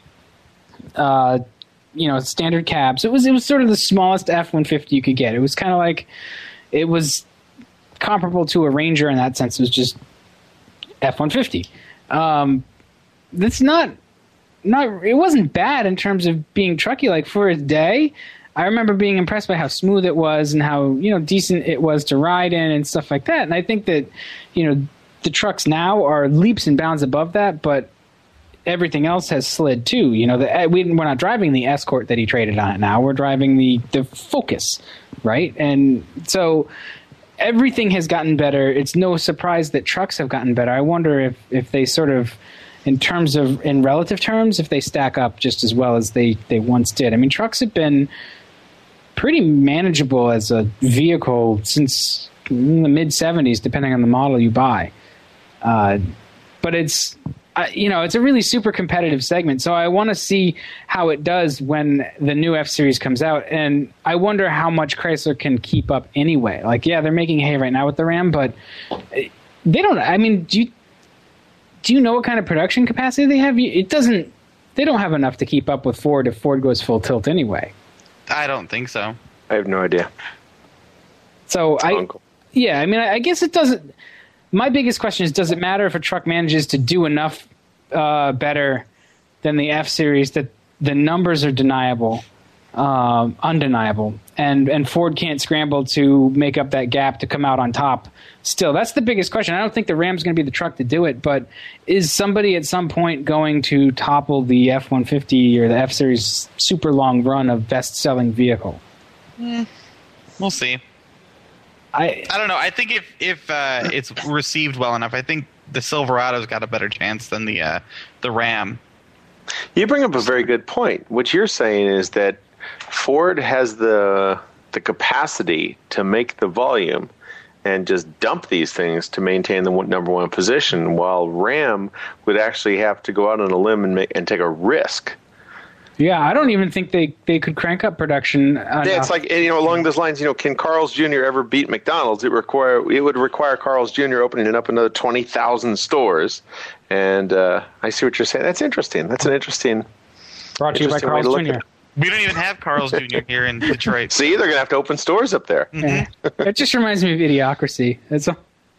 uh, you know, standard cabs. It was, it was sort of the smallest F one fifty you could get. It was kind of like, it was comparable to a Ranger in that sense. It was just F one fifty. Um, that's not, not, it wasn't bad in terms of being trucky. Like for a day, I remember being impressed by how smooth it was and how, you know, decent it was to ride in and stuff like that. And I think that, you know, the trucks now are leaps and bounds above that, but everything else has slid too. You know, the, we, we're not driving the Escort that he traded on it now. We're driving the, the Focus, right? And so everything has gotten better. It's no surprise that trucks have gotten better. I wonder if, if they sort of, in terms of, in relative terms, if they stack up just as well as they, they once did. I mean, trucks have been pretty manageable as a vehicle since the mid seventies, depending on the model you buy. Uh, but it's, uh, you know, it's a really super competitive segment. So I want to see how it does when the new F-Series comes out. And I wonder how much Chrysler can keep up anyway. Like, yeah, they're making hay right now with the Ram, but they don't, I mean, do you, do you know what kind of production capacity they have? It doesn't, they don't have enough to keep up with Ford if Ford goes full tilt anyway. I don't think so. I have no idea. So I, Uncle. yeah, I mean, I, I guess it doesn't. My biggest question is, does it matter if a truck manages to do enough uh, better than the F-Series that the numbers are deniable, um, undeniable, and and Ford can't scramble to make up that gap to come out on top? Still, that's the biggest question. I don't think the Ram's going to be the truck to do it, but is somebody at some point going to topple the F one fifty or the F-Series super long run of best-selling vehicle? Mm, we'll see. I I don't know. I think if if uh, it's received well enough, I think the Silverado's got a better chance than the uh, the Ram. You bring up a very good point. What you're saying is that Ford has the the capacity to make the volume and just dump these things to maintain the number one position, while Ram would actually have to go out on a limb and make, and take a risk. Yeah, I don't even think they, they could crank up production. Enough. Yeah, it's like, you know, along those lines, you know, can Carl's Junior ever beat McDonald's? It require it would require Carl's Junior opening up another twenty thousand stores. And uh, I see what you're saying. That's interesting. That's an interesting. Brought to you by Carl's Junior We don't even have Carl's Junior here in Detroit. See, they're going to have to open stores up there. Mm-hmm. It just reminds me of Idiocracy. That's all.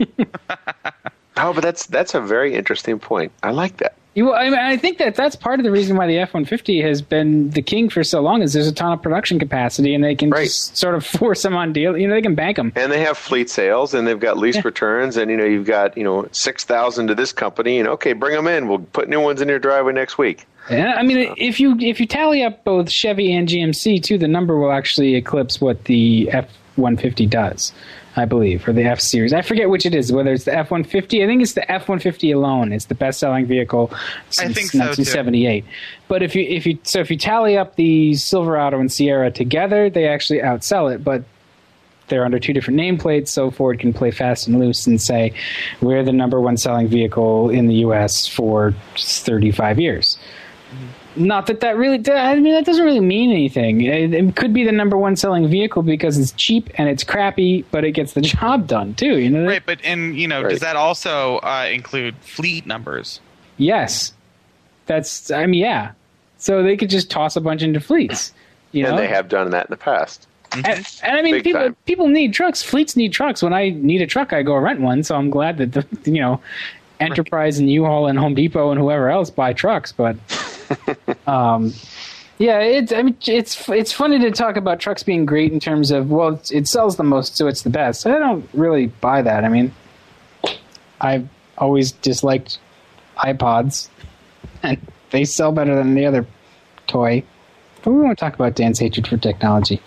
Oh, but that's that's a very interesting point. I like that. You, I, mean, I think that that's part of the reason why the F one fifty has been the king for so long, is there's a ton of production capacity, and they can right. just sort of force them on deal. You know, they can bank them. And they have fleet sales, and they've got lease yeah. returns, and, you know, you've got, you know, six thousand to this company, and, okay, bring them in. We'll put new ones in your driveway next week. Yeah, I mean, so. if you if you tally up both Chevy and G M C, too, the number will actually eclipse what the F one fifty does. I believe, or the F Series. I forget which it is, whether it's the F one fifty. I think it's the F one fifty alone. It's the best-selling vehicle since I think so, nineteen seventy-eight. Too. But if you if you so if you tally up the Silverado and Sierra together, they actually outsell it. But they're under two different nameplates, so Ford can play fast and loose and say we're the number one selling vehicle in the U S for thirty-five years. Mm-hmm. Not that that really, I mean, that doesn't really mean anything. It, it could be the number one selling vehicle because it's cheap and it's crappy, but it gets the job done too. You know, right? But and you know, right. does that also uh, include fleet numbers? Yes, that's. I mean, yeah. So they could just toss a bunch into fleets. You know, and they have done that in the past. And, and I mean, Big people time. people need trucks. Fleets need trucks. When I need a truck, I go rent one. So I'm glad that the you know, Enterprise and U-Haul and Home Depot and whoever else buy trucks. But um, yeah, it's I mean it's it's funny to talk about trucks being great in terms of well, it's, it sells the most, so it's the best. I don't really buy that. I mean, I've always disliked iPods, and they sell better than the other toy. But we won't talk about Dan's hatred for technology.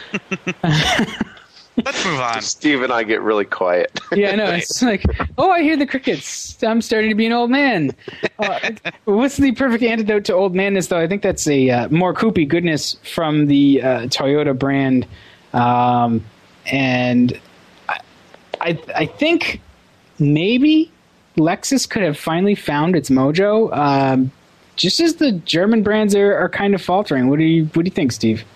Let's move on. Steve and I get really quiet. Yeah, I know. It's like, oh, I hear the crickets. I'm starting to be an old man. Uh, what's the perfect antidote to old manness, though? I think that's a uh, more Koopy goodness from the uh, Toyota brand. Um, and I, I, I think maybe Lexus could have finally found its mojo. Um, just as the German brands are, are kind of faltering. What do you What do you think, Steve?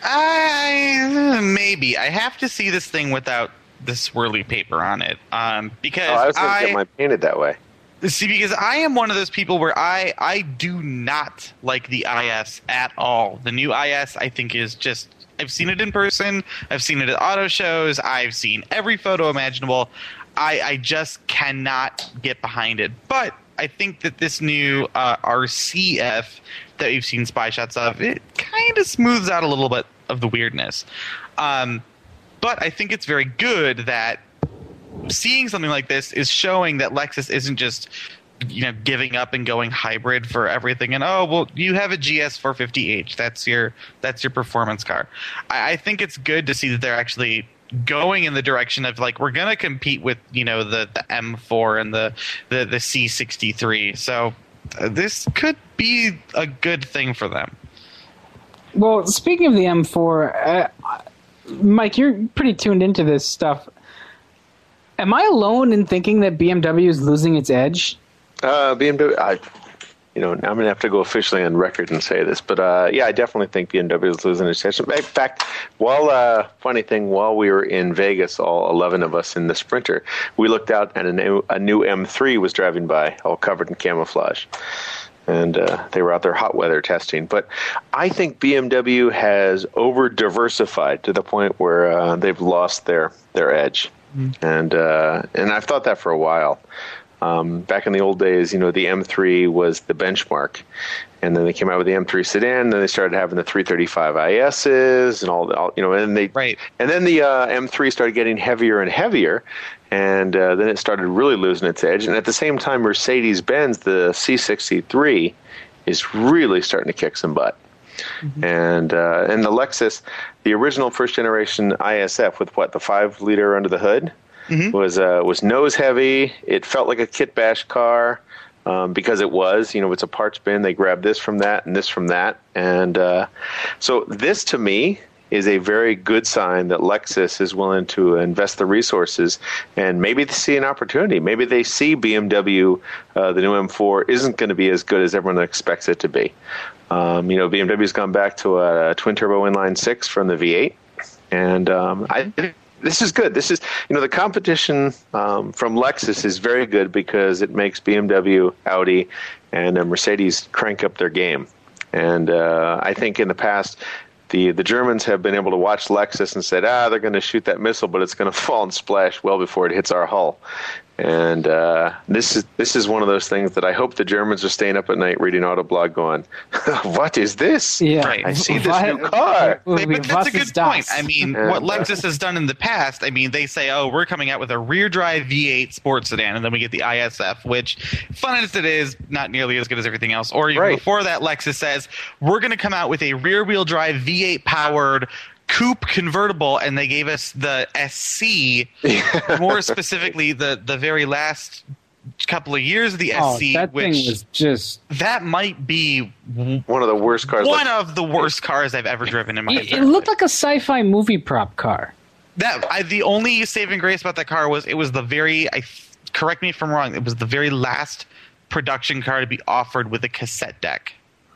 I maybe I have to see this thing without the swirly paper on it, um, because Oh, I was going to I get mine painted that way. see because I am one of those people where I I do not like the I S at all. The new I S I think is just I've seen it in person, I've seen it at auto shows, I've seen every photo imaginable. I I just cannot get behind it, but I think that this new uh, R C F that we've seen spy shots of, it kind of smooths out a little bit of the weirdness. Um, but I think it's very good that seeing something like this is showing that Lexus isn't just, you know, giving up and going hybrid for everything. And oh, well, you have a G S four fifty H. That's your that's your performance car. I, I think it's good to see that they're actually going in the direction of like we're going to compete with, you know, the, the M four and the the, the C sixty-three. So uh, this could be a good thing for them. Well, speaking of the M four, uh, Mike, you're pretty tuned into this stuff. Am I alone in thinking that B M W is losing its edge? Uh, B M W, I, you know, I'm going to have to go officially on record and say this, but uh, yeah, I definitely think B M W is losing its edge. In fact, while uh, funny thing, while we were in Vegas, all eleven of us in the Sprinter, we looked out and a new, a new M three was driving by, all covered in camouflage. And uh, they were out there hot weather testing. But I think B M W has over-diversified to the point where uh, they've lost their, their edge. Mm. And uh, and I've thought that for a while. Um, back in the old days, you know, the M three was the benchmark. And then they came out with the M three sedan, and then they started having the three thirty-five I S's and all the, all, you know, and they, right. And then the uh, M three started getting heavier and heavier, and uh, then it started really losing its edge. And at the same time, Mercedes-Benz, the C sixty-three, is really starting to kick some butt. Mm-hmm. And uh, and the Lexus, the original first generation I S F with what, the five liter under the hood, mm-hmm. was uh, was nose heavy. It felt like a kit bash car. Um, because it was, you know, it's a parts bin. They grabbed this from that and this from that. And uh, so this, to me, is a very good sign that Lexus is willing to invest the resources, and maybe they see an opportunity. Maybe they see B M W, uh, the new M four, isn't going to be as good as everyone expects it to be. Um, you know, B M W's gone back to a twin-turbo inline six from the V eight, and um, I think this is good. This is, you know, the competition um, from Lexus is very good because it makes B M W, Audi, and uh, Mercedes crank up their game. And uh, I think in the past, the the Germans have been able to watch Lexus and said, ah, they're going to shoot that missile, but it's going to fall and splash well before it hits our hull. And uh, this is this is one of those things that I hope the Germans are staying up at night reading Autoblog going, what is this? Yeah. Right. I see this new car. But, but that's a good point. I mean, Yeah. what Lexus has done in the past, I mean, they say, oh, we're coming out with a rear-drive V eight sports sedan, and then we get the I S F, which, fun as it is, not nearly as good as everything else. Or even Right. before that, Lexus says, we're going to come out with a rear-wheel drive V eight-powered coupe convertible, and they gave us the S C, more specifically the the very last couple of years of the Oh, S C, that which thing was just. that might be One of the worst cars. one like, of the worst cars I've ever driven in my It, entire it looked life. like a sci-fi movie prop car. That I, the only saving grace about that car was it was the very. I correct me if I'm wrong. It was the very last production car to be offered with a cassette deck.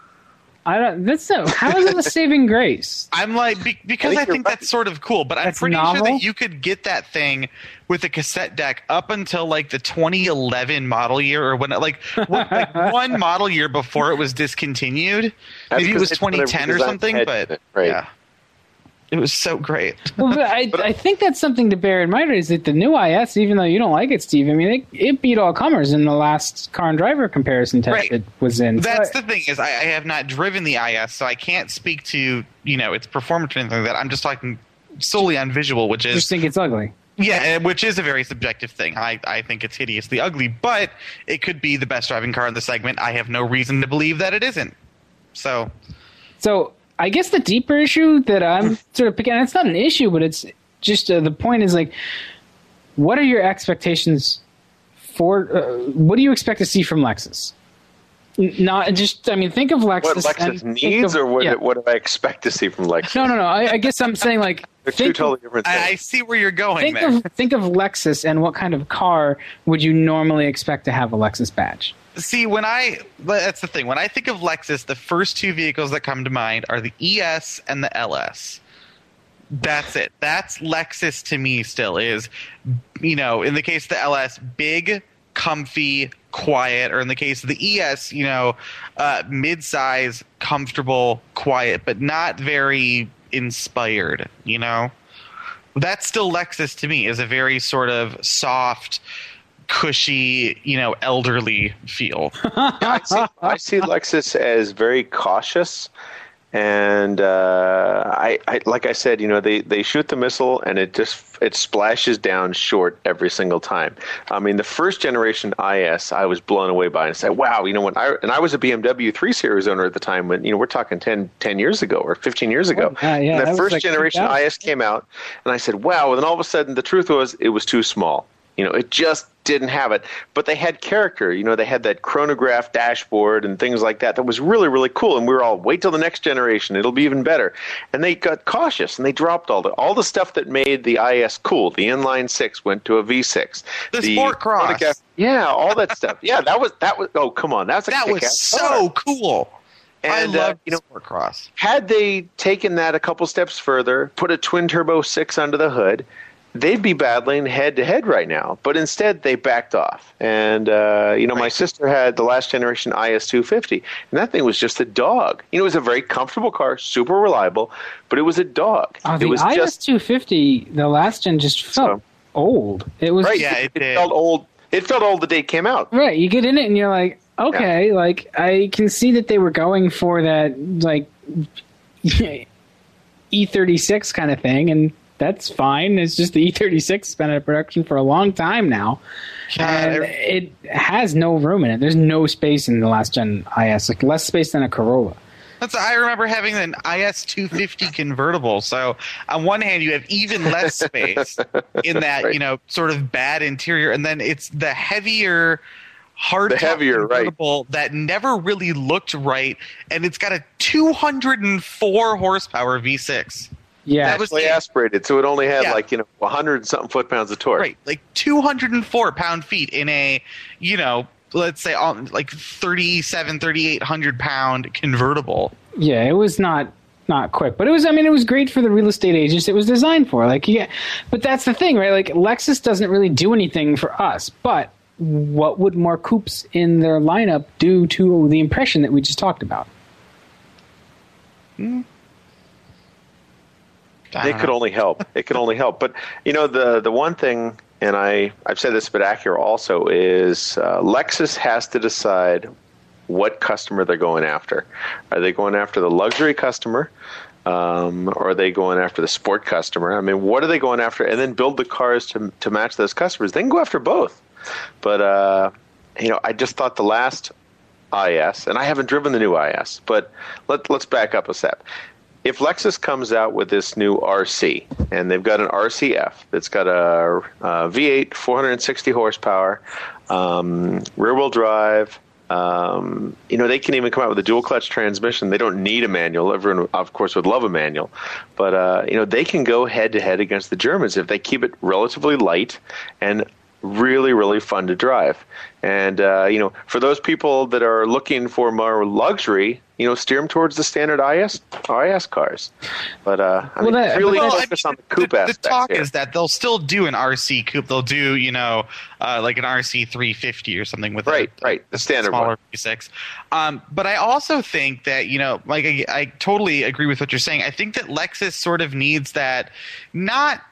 I don't. That's no. How is it a saving grace? I'm like be, because I I think think, you're right. that's sort of cool, but I'm That's pretty sure novel? that you could get that thing with a cassette deck up until like the twenty eleven model year, or when like, one, like one model year before it was discontinued. That's Maybe it 'cause was they put a twenty ten or redesigned something, head but in it, right. yeah, it was so great. Well, but I, I think that's something to bear in mind is that the new I S, even though you don't like it, Steve, I mean, it, it beat all comers in the last car and driver comparison test Right. it was in. That's So the thing is I, I have not driven the I S, so I can't speak to you know its performance or anything like that. I'm just talking solely on visual, which I is just think it's ugly. yeah, and- which is a very subjective thing. I, I think it's hideously ugly, but it could be the best driving car in the segment. I have no reason to believe that it isn't. So So I guess the deeper issue that I'm sort of picking, and it's not an issue, but it's just uh, the point is like, what are your expectations for? Uh, what do you expect to see from Lexus? N- Not just, I mean, think of Lexus. what Lexus and think needs, of- or what, yeah. what do I expect to see from Lexus? No, no, no. I, I guess I'm saying like, They're two think, totally different things. I, I see where you're going think there. of think of Lexus and what kind of car would you normally expect to have a Lexus badge? See, when I that's the thing. When I think of Lexus, the first two vehicles that come to mind are the E S and the L S. That's it. That's Lexus to me still is, you know, in the case of the L S, big, comfy, quiet, or in the case of the E S, you know, uh, mid-size, comfortable, quiet, but not very inspired, you know? That's still Lexus to me, is a very sort of soft, cushy, you know, elderly feel. I see, I see Lexus as very cautious, and uh, I, I, like I said, you know, they, they shoot the missile and it just it splashes down short every single time. I mean, the first generation I S, I was blown away by, and said, "Wow, you know what?" I and I was a B M W three Series owner at the time when you know we're talking ten, ten years ago or fifteen years ago. Oh, yeah, yeah, and that the was first like generation two thousand. I S came out, and I said, "Wow!" And then all of a sudden, the truth was, it was too small. You know, it just didn't have it. But they had character. You know, they had that chronograph dashboard and things like that. That was really, really cool. And we were all, wait till the next generation. It'll be even better. And they got cautious and they dropped all the all the stuff that made the I S cool. The inline six went to a V six. The Sport Cross. chronograph- Yeah, all that stuff. Yeah, that was that was. Oh, come on, that's a That was kick-ass car. so cool. And, I uh, love you know, Sport Cross. had they taken that a couple steps further, put a twin turbo six under the hood, they'd be battling head to head right now. But instead, they backed off. And, uh, you know, my Right. sister had the last generation I S two fifty, and that thing was just a dog. You know, it was a very comfortable car, super reliable, but it was a dog. Oh, it the was I S just two fifty, the last gen just felt So- old. It was right. Yeah, it it, did. felt old. It felt old the day it came out. right. You get in it and you're like, okay, like I can see that they were going for that like E thirty-six kind of thing, and that's fine. It's just the E thirty-six has been out of production for a long time now, and God, it has no room in it. There's no space in the last gen I S, like less space than a Corolla. That's, I remember having an I S two fifty convertible. So on one hand, you have even less space in that, Right. you know, sort of bad interior, and then it's the heavier, hard The heavier, right. convertible that never really looked right, and it's got a two hundred four horsepower V six. Yeah, That was Actually it. aspirated, so it only had Yeah. like, you know, one hundred and something foot-pounds of torque. Right, like two hundred four pound feet in a, you know, let's say um, like thirty-seven, thirty-eight hundred pound convertible. yeah, it was not not quick, but it was. I mean, it was great for the real estate agents it was designed for. Like, yeah, but that's the thing, right? Like, Lexus doesn't really do anything for us. But what would more coupes in their lineup do to the impression that we just talked about? I It don't could know. only help. It could only help. But you know, the the one thing, and I I've said this about Acura also, is uh, Lexus has to decide what customer they're going after. Are they going after the luxury customer, um, or are they going after the sport customer? I mean, what are they going after? And then build the cars to to match those customers. They can go after both. But uh, you know, I just thought the last I S, and I haven't driven the new I S, but let let's back up a step. if Lexus comes out with this new R C, and they've got an R C F that's got a, a V eight, four hundred sixty horsepower, um, rear-wheel drive. Um, you know, they can even come out with a dual clutch transmission. They don't need a manual. Everyone, of course, would love a manual. But, uh, you know, they can go head-to-head against the Germans if they keep it relatively light and really, really fun to drive. And, uh, you know, for those people that are looking for more luxury, you know, steer them towards the standard I S I S cars. But uh, I well, mean, that, really well, focus I mean, on the coupe the, aspect. The talk here. is that they'll still do an R C coupe. They'll do, you know, uh, like an R C three fifty or something with right, a, right, the standard smaller one. V six. Um, but I also think that, you know, like I, I totally agree with what you're saying. I think that Lexus sort of needs that, not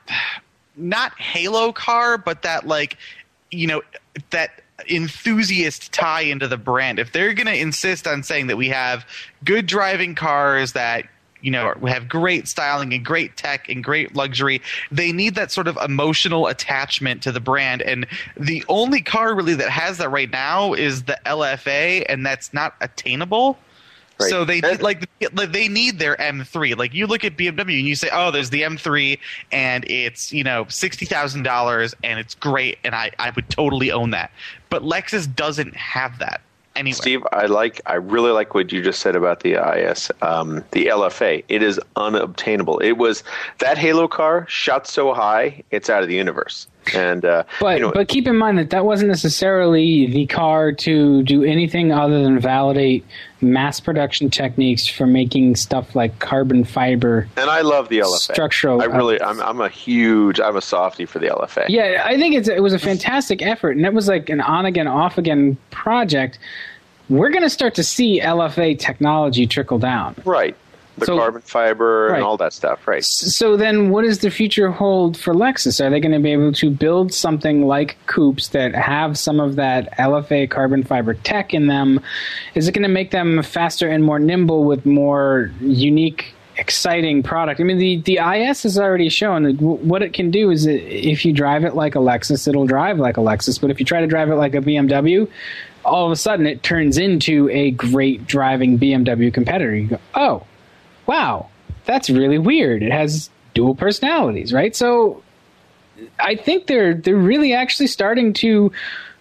not Halo car, but that like, you know, that enthusiast tie into the brand. If they're going to insist on saying that we have good driving cars that, you know, we have great styling and great tech and great luxury, they need that sort of emotional attachment to the brand. And the only car really that has that right now is the L F A, and that's not attainable. Right. So they need, like they need their M three. Like you look at B M W and you say, "Oh, there's the M three, and it's, you know, sixty thousand dollars, and it's great, and I, I would totally own that." But Lexus doesn't have that anyway. Steve, I like, I really like what you just said about the I S, um, the L F A. It is unobtainable. It was that Halo car shot so high, it's out of the universe. And uh, but you know, but keep in mind that that wasn't necessarily the car to do anything other than validate mass production techniques for making stuff like carbon fiber. and I love the L F A. Structural. I really, I'm, I'm a huge, I'm a softie for the L F A. Yeah, I think it's it was a fantastic effort, and it was like an on again, off again project. We're going to start to see L F A technology trickle down. Right. The So- carbon fiber right. and all that stuff, right? So then what does the future hold for Lexus? Are they going to be able to build something like coupes that have some of that L F A carbon fiber tech in them? Is it going to make them faster and more nimble with more unique, exciting product? I mean, the, the I S has already shown that w- what it can do is that if you drive it like a Lexus, it'll drive like a Lexus. But if you try to drive it like a B M W, all of a sudden it turns into a great driving B M W competitor. You go, oh, wow, that's really weird. It has dual personalities, right? So I think they're they're really actually starting to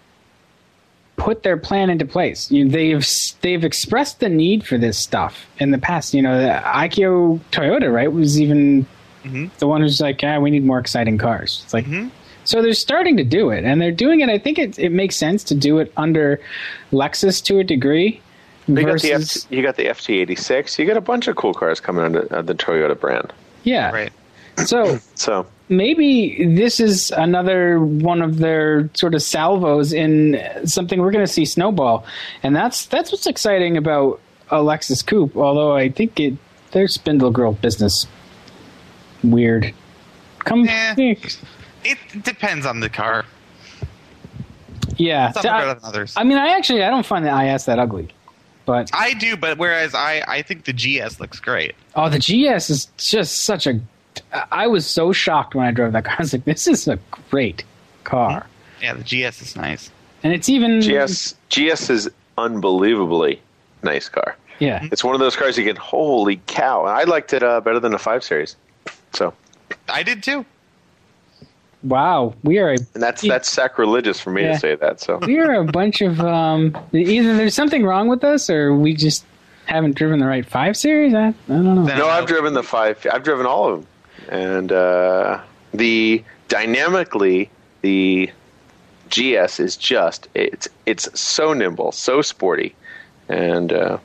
put their plan into place. You know, they've they've expressed the need for this stuff in the past. You know, the Aikyo Toyota, right, was even Mm-hmm. the one who's like, ah, we need more exciting cars. It's like, Mm-hmm. so they're starting to do it, and they're doing it. I think it it makes sense to do it under Lexus to a degree. You got, the Versus, F, you got the F T eighty-six. You got a bunch of cool cars coming under uh, the Toyota brand. yeah, Right. So So maybe this is another one of their sort of salvos in something we're going to see snowball, and that's that's what's exciting about a Lexus Coupe. Although I think it their spindle girl business weird. Come, Eh. It depends on the car. yeah. Some So are I, better than others. I mean, I actually I don't find the I S that ugly, but I do, but whereas I, I think the G S looks great. oh, the G S is just such a. I was so shocked when I drove that car. I was like, this is a great car, Yeah, the G S is nice. and it's even G S G S is unbelievably nice car. Yeah. It's one of those cars you get, holy cow. And I liked it uh, better than the five Series. So, I did too. Wow, we are a and that's that's sacrilegious for me Yeah. to say that. So, we are a bunch of um, either there's something wrong with us or we just haven't driven the right five series. I, I don't know. Then- no, I've driven the five. I've driven all of them, and uh, the dynamically the G S is just it's it's so nimble, so sporty, and uh,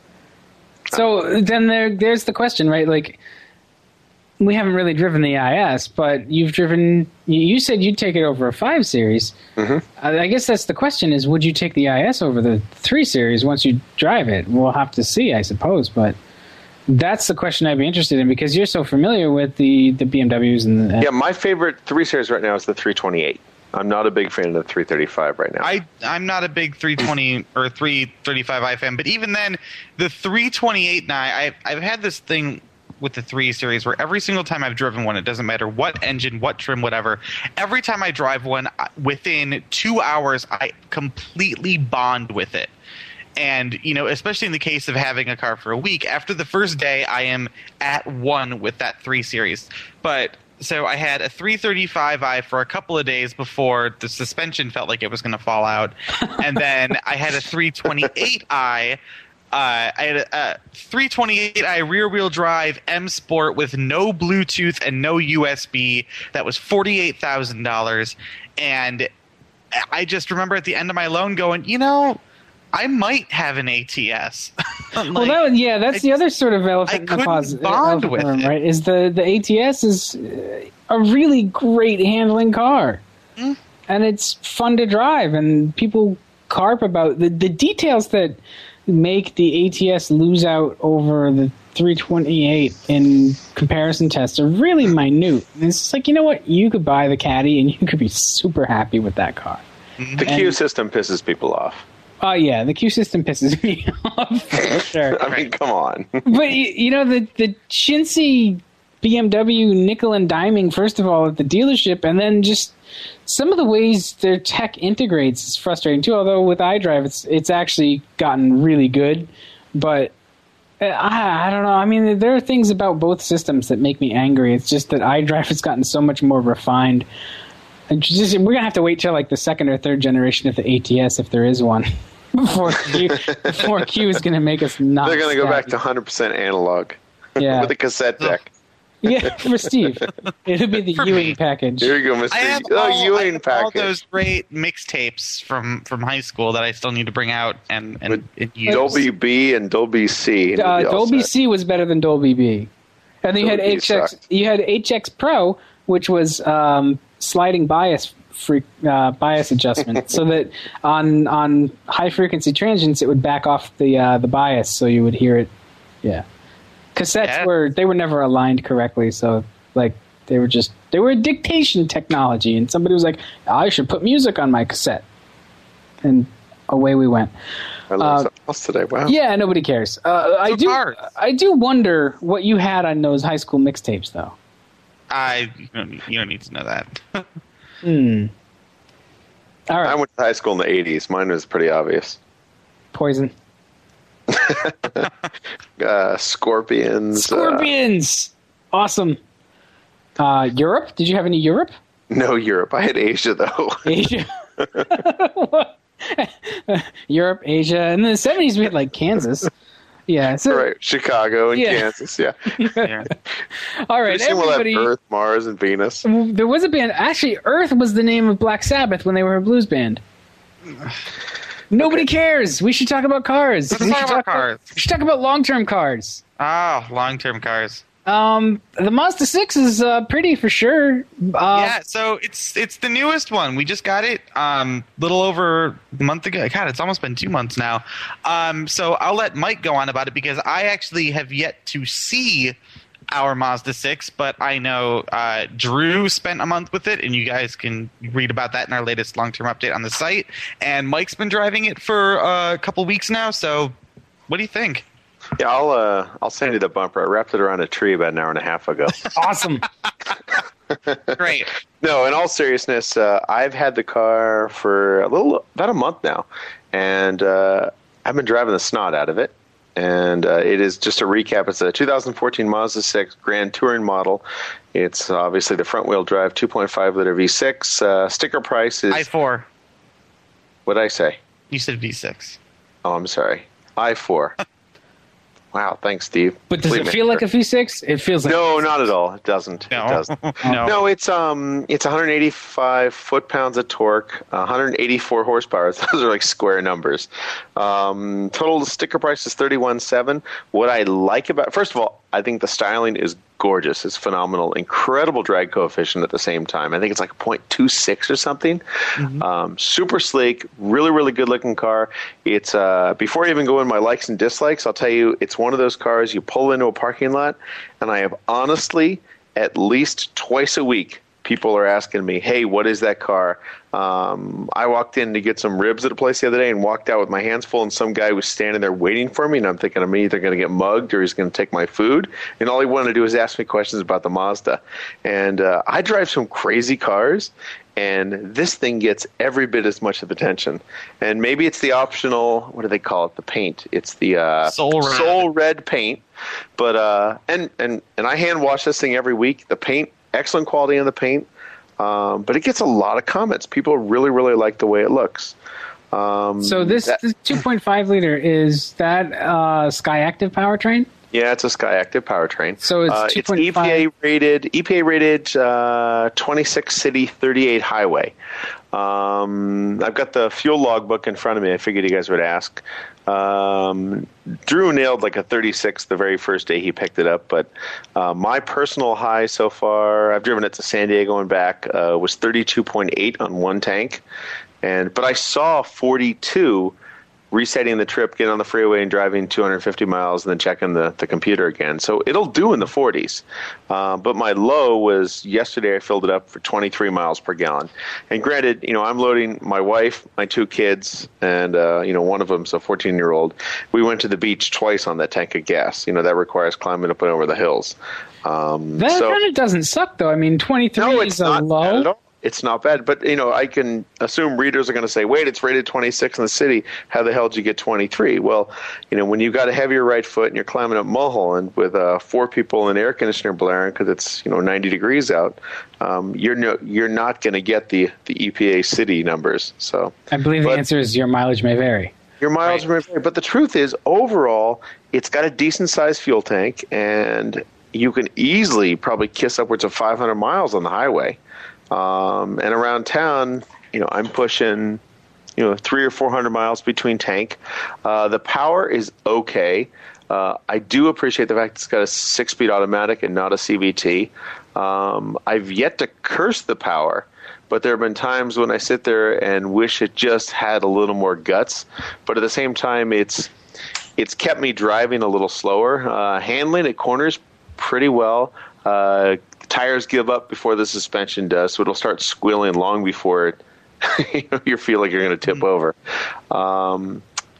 So then there there's the question, right? Like we haven't really driven the I S, but you've driven. You you said you'd take it over a five series. Mhm. I I guess that's the question: is would you take the I S over the three series once you drive it? We'll have to see, I suppose, but. That's the question I'd be interested in because you're so familiar with the, the B M Ws and the yeah, my favorite three series right now is the three twenty-eight. I'm not a big fan of the three thirty-five right now. I I'm not a big three twenty or three thirty-five i fan, but even then, the three twenty-eight now, I've I've had this thing with the three series where every single time I've driven one, it doesn't matter what engine, what trim, whatever. Every time I drive one, within two hours, I completely bond with it. And, you know, especially in the case of having a car for a week, after the first day, I am at one with that three series. But so I had a three thirty-five i for a couple of days before the suspension felt like it was going to fall out. And then I had a three twenty-eight i. Uh, I had a, a three twenty-eight i rear-wheel drive M Sport with no Bluetooth and no U S B. That was forty-eight thousand dollars. And I just remember at the end of my loan going, you know, I might have an A T S. like, well, that, yeah, that's I the other sort of elephant I in the couldn't closet. bond elephant with room, it. right? Is the, the A T S is uh, a really great handling car. Mm. And it's fun to drive, and people carp about the, the details that make the A T S lose out over the three twenty-eight in comparison tests are really minute. And it's like, you know what? You could buy the Caddy and you could be super happy with that car. The Q system pisses people off. Oh, yeah, the Q system pisses me off, for sure. I mean, come on. But, you, you know, the, the chintzy B M W nickel and diming, first of all, at the dealership, and then just some of the ways their tech integrates is frustrating, too, although with iDrive, it's it's actually gotten really good. But uh, I, I don't know. I mean, there are things about both systems that make me angry. It's just that iDrive has gotten so much more refined. And just, we're going to have to wait till like the second or third generation of the A T S, if there is one, before Q, before Q is going to make us not. They're going to go back savvy. to one hundred percent analog Yeah. with a cassette deck. Yeah, for Steve. It'll be the For Ewing me. package. Here you go, Mister I have, Oh, all, I Ewing have all package. those great mixtapes from, from high school that I still need to bring out and, and, With and use. Dolby B and Dolby C. and Uh, you'll be all Dolby set. C was better than Dolby B. And then you had Dolby H X. sucked. You had H X Pro, which was um, sliding bias free, uh, bias adjustment, so that on on high frequency transients it would back off the uh, the bias, so you would hear it. Yeah, cassettes Yeah. were they were never aligned correctly, so like they were just they were a dictation technology, and somebody was like, I should put music on my cassette, and away we went. I learned Uh, something else today. Wow. Yeah, nobody cares. Uh, I So do. cars. I do wonder what you had on those high school mixtapes, though. I you don't, need, you don't need to know that. Hmm. All I right. went to high school in the eighties. Mine was pretty obvious. Poison. Uh, Scorpions. uh, Scorpions. Awesome. Uh, Europe? Did you have any Europe? no, Europe. I had Asia, though. Asia. Europe, Asia. In the seventies, we had like Kansas. Yeah. So, right. Chicago and Yeah. Kansas, yeah. Yeah. all right. Pretty soon we'll have Everybody. Earth, Mars, and Venus. There was a band. Actually, Earth was the name of Black Sabbath when they were a blues band. Nobody cares. We should talk about cars. Let's we talk should about cars. we should talk about long-term cars. Oh, long-term cars. Um, the Mazda six is uh, pretty for sure. Uh, yeah, so it's it's the newest one. We just got it um little over a month ago. God, it's almost been two months now. Um, so I'll let Mike go on about it because I actually have yet to see our Mazda six, but I know uh, Drew spent a month with it, and you guys can read about that in our latest long-term update on the site. And Mike's been driving it for uh, a couple weeks now, so what do you think? Yeah, I'll uh, I'll send you the bumper. I wrapped it around a tree about an hour and a half ago. Awesome. Great. No, in all seriousness, uh, I've had the car for a little about a month now, and uh, I've been driving the snot out of it. And uh, it is just a recap. It's a two thousand fourteen Mazda six Grand Touring model. It's obviously the front-wheel drive two point five liter V six. Uh, sticker price is i four. What did I say? You said V six. Oh, I'm sorry. i four. Wow, thanks, Steve. But does Complete it feel like a maker. V six? It feels like No, not at all. It doesn't. No. It doesn't. No. No, it's um, it's one hundred eighty-five foot-pounds of torque, one hundred eighty-four horsepower. Those are like square numbers. Um, total sticker price is thirty-one seven. What I like about, first of all, I think the styling is gorgeous. It's phenomenal. Incredible drag coefficient at the same time. I think it's like a point two six or something. Mm-hmm. Um, super sleek, really, really good looking car. It's uh, before I even go in my likes and dislikes, I'll tell you, it's one of those cars you pull into a parking lot, and I have honestly, at least twice a week, people are asking me, hey, what is that car? Um, I walked in to get some ribs at a place the other day and walked out with my hands full, and some guy was standing there waiting for me, and I'm thinking I'm either going to get mugged or he's going to take my food. And all he wanted to do was ask me questions about the Mazda. And uh, I drive some crazy cars, and this thing gets every bit as much of attention. And maybe it's the optional, what do they call it, the paint. It's the uh, Soul Red. Soul Red paint. But uh, and, and, and I hand wash this thing every week. The paint, excellent quality on the paint. Um, but it gets a lot of comments. People really, really like the way it looks. Um, so this, that, this two point five liter, is that uh, Skyactiv powertrain? Yeah, it's a Skyactiv powertrain. So it's uh, two it's point five. E P A rated, E P A rated uh, twenty-six city, thirty-eight highway. Um, I've got the fuel logbook in front of me. I figured you guys would ask. Um, Drew nailed like a thirty-six the very first day he picked it up, but uh, my personal high so far, I've driven it to San Diego and back, uh, was thirty-two point eight on one tank, and but I saw forty-two resetting the trip, getting on the freeway and driving two hundred fifty miles and then checking the, the computer again. So it'll do in the forties. Uh, but my low was yesterday I filled it up for twenty-three miles per gallon. And granted, you know, I'm loading my wife, my two kids, and, uh, you know, one of them's a fourteen-year-old. We went to the beach twice on that tank of gas. You know, that requires climbing up and over the hills. Um, That so, kind of doesn't suck, though. I mean, twenty-three no, is it's a not low. bad at all. It's not bad, but you know, I can assume readers are going to say, "Wait, it's rated twenty-six in the city. How the hell did you get twenty-three?" Well, you know, when you've got a heavier right foot and you're climbing up Mulholland with uh, four people in air conditioner blaring because it's you know ninety degrees out, um, you're no, you're not going to get the the E P A city numbers. So I believe but, the answer is your mileage may vary. Your mileage Right. may vary, but the truth is, overall, it's got a decent sized fuel tank, and you can easily probably kiss upwards of five hundred miles on the highway. Um, and around town, you know, I'm pushing, you know, three or four hundred miles between tank. Uh, the power is okay. Uh, I do appreciate the fact it's got a six-speed automatic and not a C V T. Um, I've yet to curse the power, but there have been times when I sit there and wish it just had a little more guts. But at the same time, it's it's kept me driving a little slower. Uh, handling at corners pretty well. Uh, tires give up before the suspension does, so it'll start squealing long before it, you, know, you feel like you're going to tip mm-hmm. over. Um,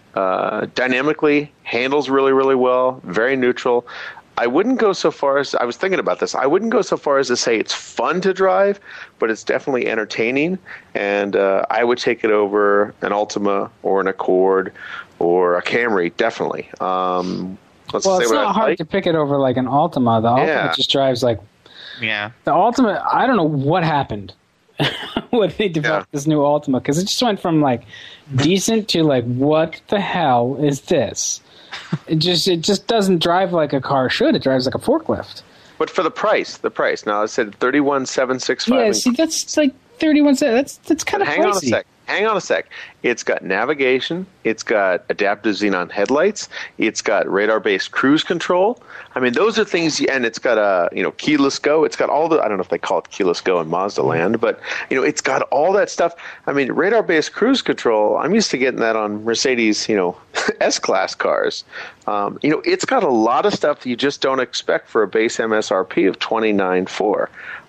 uh, dynamically, handles really, really well, very neutral. I wouldn't go so far as, I was thinking about this, I wouldn't go so far as to say it's fun to drive, but it's definitely entertaining, and uh, I would take it over an Altima or an Accord or a Camry, definitely. Um, let's well, say it's what not I hard like. to pick it over like an Altima. The Altima Yeah. just drives like Yeah. the Altima. I don't know what happened when they developed Yeah. this new Altima, because it just went from like decent to like, what the hell is this? It just it just doesn't drive like a car should. It drives like a forklift. But for the price, the price. Now I said thirty-one seven six five. Yeah, see, that's like thirty-one cents. That's that's kind of hang on a pricey. sec. Hang on a sec. It's got navigation. It's got adaptive xenon headlights. It's got radar-based cruise control. I mean, those are things, and it's got a you know keyless go. It's got all the, I don't know if they call it keyless go in Mazda land, but you know it's got all that stuff. I mean, radar-based cruise control. I'm used to getting that on Mercedes, you know, S-Class cars. Um, you know, it's got a lot of stuff that you just don't expect for a base M S R P of twenty-nine four.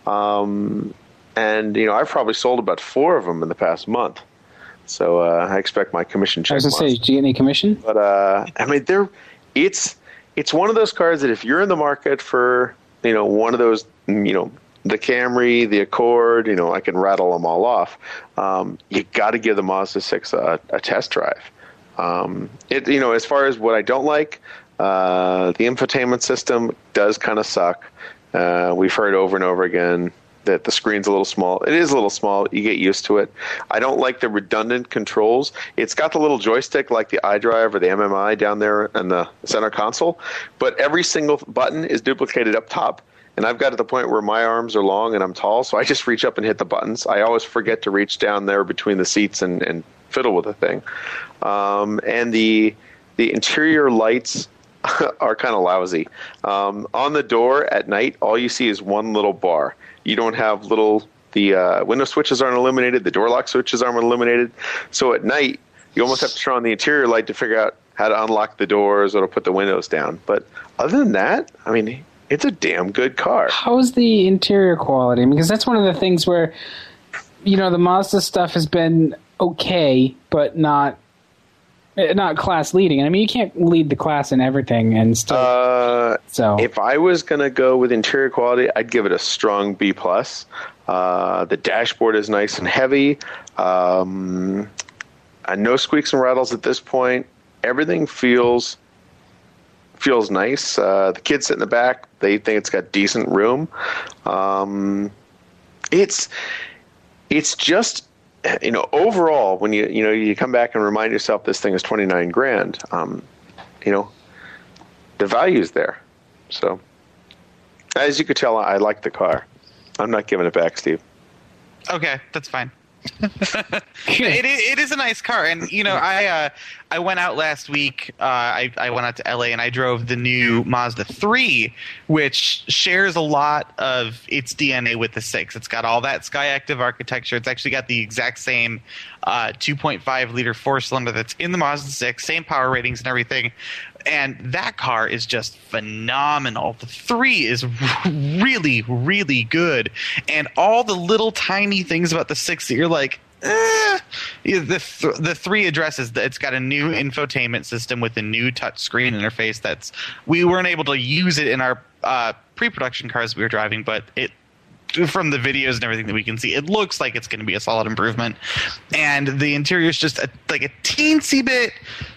Um, And, you know, I've probably sold about four of them in the past month. So uh, I expect my commission check. I was going to say, did you get any commission? But, uh, I mean, they're, it's it's one of those cars that if you're in the market for, you know, one of those, you know, the Camry, the Accord, you know, I can rattle them all off. Um, you got to give the Mazda six a, a test drive. Um, it, you know, as far as what I don't like, uh, the infotainment system does kind of suck. Uh, we've heard over and over again that the screen's a little small. It is a little small. You get used to it. I don't like the redundant controls. It's got the little joystick like the iDrive or the M M I down there in the center console, but every single button is duplicated up top. And I've got to the point where my arms are long and I'm tall, so I just reach up and hit the buttons. I always forget to reach down there between the seats and, and fiddle with the thing. Um, and the the interior lights are kind of lousy. Um, on the door at night, all you see is one little bar. You don't have little, the uh, window switches aren't illuminated, the door lock switches aren't illuminated. So at night, you almost have to turn on the interior light to figure out how to unlock the doors or to put the windows down. But other than that, I mean, it's a damn good car. How's the interior quality? Because that's one of the things where, you know, the Mazda stuff has been okay, but not not class leading. I mean, you can't lead the class in everything and still. Uh, so if I was going to go with interior quality, I'd give it a strong B plus. Uh, the dashboard is nice and heavy. Um, uh, no squeaks and rattles at this point. Everything feels feels nice. Uh, the kids sit in the back. They think it's got decent room. Um, it's it's just, you know, overall, when you you know you come back and remind yourself this thing is twenty-nine grand, um, you know, the value's there. So, as you could tell, I like the car. I'm not giving it back, Steve. Okay, that's fine. it, it, it is a nice car, and you know, I uh, I went out last week. Uh, I I went out to L A and I drove the new Mazda three, which shares a lot of its D N A with the six. It's got all that Skyactiv architecture. It's actually got the exact same uh, two point five liter four cylinder that's in the Mazda six, same power ratings and everything. And that car is just phenomenal. The three is really, really good. And all the little tiny things about the six that you're like, eh. The, th- the three addresses that it's got a new infotainment system with a new touchscreen interface. That's we weren't able to use it in our uh, pre-production cars we were driving, but it from the videos and everything that we can see, it looks like it's going to be a solid improvement. And the interior is just a, like a teensy bit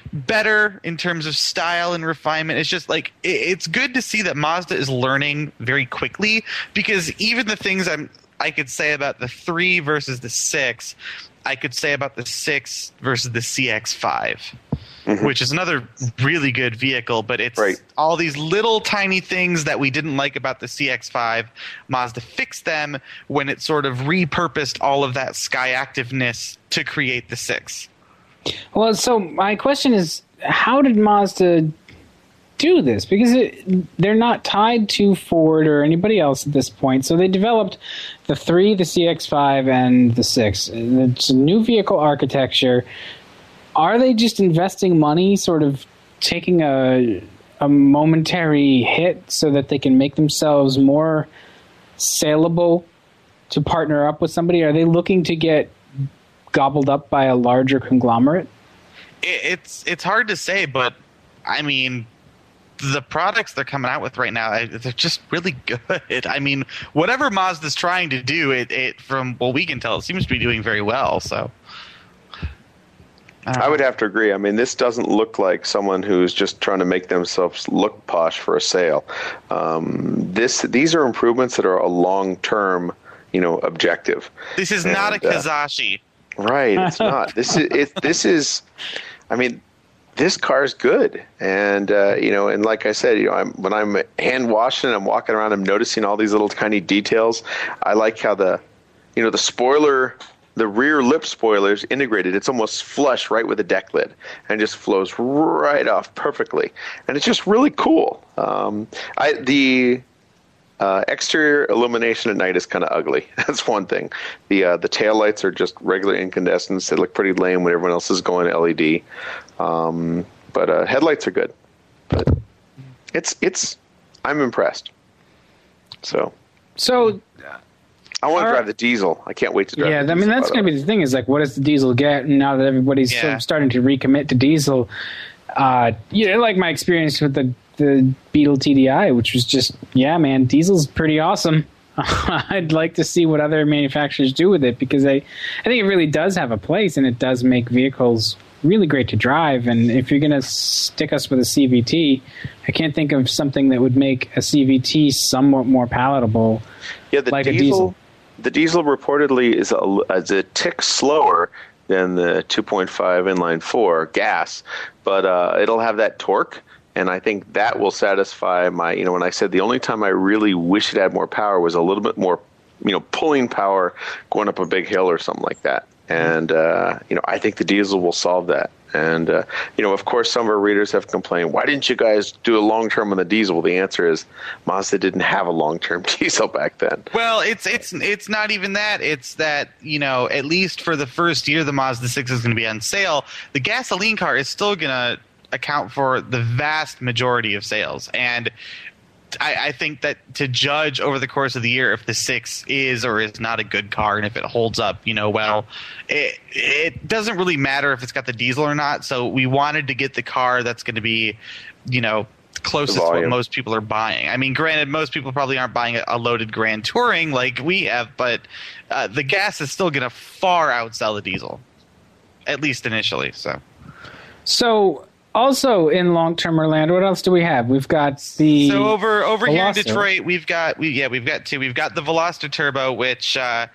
better in terms of style and refinement. It's just like it, it's good to see that Mazda is learning very quickly, because even the things I'm I could say about the three versus the six, I could say about the six versus the C X five, mm-hmm. which is another really good vehicle, but it's right. all these little tiny things that we didn't like about the C X five. Mazda fixed them when it sort of repurposed all of that Skyactivness to create the six. Well, so my question is, how did Mazda do this? Because it, they're not tied to Ford or anybody else at this point. So they developed the three, the C X five, and the six. It's a new vehicle architecture. Are they just investing money, sort of taking a a momentary hit so that they can make themselves more saleable to partner up with somebody? Are they looking to get gobbled up by a larger conglomerate? It, it's it's hard to say, but I mean, the products they're coming out with right now, they're just really good. I mean, whatever Mazda's trying to do, it, it from what we can tell, it seems to be doing very well. So, I, I would have to agree. I mean, this doesn't look like someone who's just trying to make themselves look posh for a sale. Um, this these are improvements that are a long-term, you know, objective. This is and, not a Kazashi. Uh, Right, it's not. This is it. This is, I mean, this car's good, and uh, you know, and like I said, you know, I'm, when I'm hand washing and I'm walking around, I'm noticing all these little tiny details. I like how the, you know, the spoiler, the rear lip spoiler is integrated. It's almost flush right with the deck lid, and just flows right off perfectly, and it's just really cool. Um, I the. Uh, exterior illumination at night is kind of ugly. That's one thing. The uh, the taillights are just regular incandescents. They look pretty lame when everyone else is going L E D. Um, but uh, headlights are good. But it's it's I'm impressed. So so I want to are, drive the diesel. I can't wait to drive. Yeah, the I mean diesel, that's going to be the thing. Is like, what does the diesel get? And now that everybody's yeah. sort of starting to recommit to diesel, uh, you know, like my experience with the. the Beetle T D I, which was just, yeah, man, diesel's pretty awesome. I'd like to see what other manufacturers do with it, because I, I think it really does have a place, and it does make vehicles really great to drive. And if you're going to stick us with a C V T, I can't think of something that would make a C V T somewhat more palatable. Yeah, the like diesel, a diesel. The diesel reportedly is a, is a tick slower than the two point five inline four gas, but uh, it'll have that torque. And I think that will satisfy my, you know, when I said the only time I really wish it had more power was a little bit more, you know, pulling power going up a big hill or something like that. And, uh, you know, I think the diesel will solve that. And, uh, you know, of course, some of our readers have complained, why didn't you guys do a long-term on the diesel? Well, the answer is Mazda didn't have a long-term diesel back then. Well, it's it's it's not even that. It's that, you know, at least for the first year the Mazda six is going to be on sale, the gasoline car is still going to account for the vast majority of sales. And I, I think that to judge over the course of the year if the six is or is not a good car and if it holds up, you know, well, it it doesn't really matter if it's got the diesel or not. So we wanted to get the car that's going to be, you know, closest to what most people are buying. I mean, granted, most people probably aren't buying a, a loaded Grand Touring like we have, but uh, the gas is still going to far outsell the diesel, at least initially. So, so. Also in long-term Orlando, what else do we have? We've got the so over over Veloster. here in Detroit, we've got we yeah we've got two. We've got the Veloster Turbo, which uh,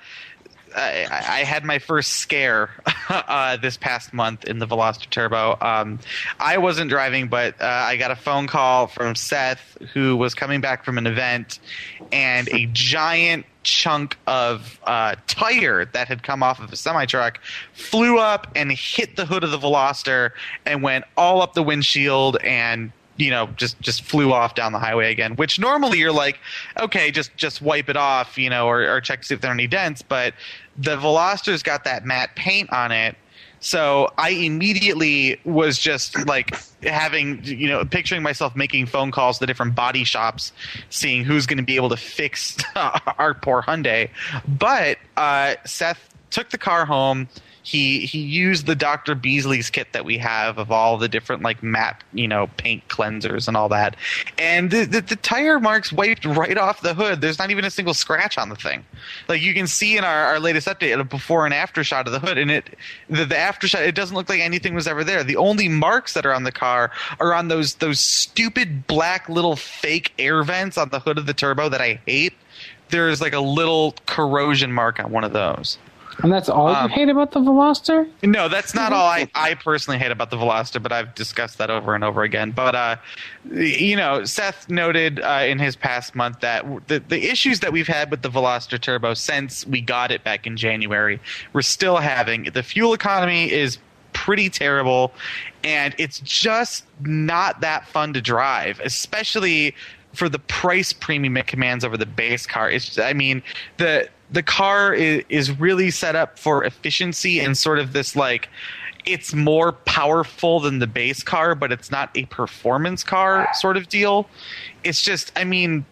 I, I had my first scare uh, this past month in the Veloster Turbo. Um, I wasn't driving, but uh, I got a phone call from Seth, who was coming back from an event, and a giant chunk of uh, tire that had come off of a semi-truck flew up and hit the hood of the Veloster and went all up the windshield and, you know, just, just flew off down the highway again, which normally you're like, okay, just, just wipe it off, you know, or, or check to see if there are any dents. But the Veloster's got that matte paint on it. So I immediately was just like having, you know, picturing myself making phone calls to different body shops, seeing who's going to be able to fix our poor Hyundai. But uh, Seth took the car home. He he used the Doctor Beasley's kit that we have of all the different like matte, you know, paint cleansers and all that. And the, the, the tire marks wiped right off the hood. There's not even a single scratch on the thing. Like you can see in our, our latest update a before and after shot of the hood, and it the, the after shot, it doesn't look like anything was ever there. The only marks that are on the car are on those those stupid black little fake air vents on the hood of the turbo that I hate. There's like a little corrosion mark on one of those. And that's all um, you hate about the Veloster? No, that's not all I, I personally hate about the Veloster, but I've discussed that over and over again. But, uh, you know, Seth noted uh, in his past month that the, the issues that we've had with the Veloster Turbo since we got it back in January, we're still having. The fuel economy is pretty terrible, and it's just not that fun to drive, especially for the price premium it commands over the base car. It's, I mean, the the car is, is really set up for efficiency and sort of this like, it's more powerful than the base car, but it's not a performance car sort of deal. It's just, I mean,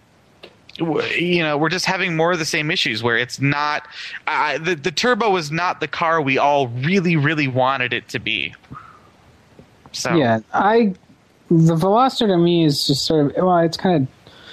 you know, we're just having more of the same issues where it's not, uh, the, the Turbo was not the car we all really, really wanted it to be. So yeah, I, the Veloster to me is just sort of, well, it's kind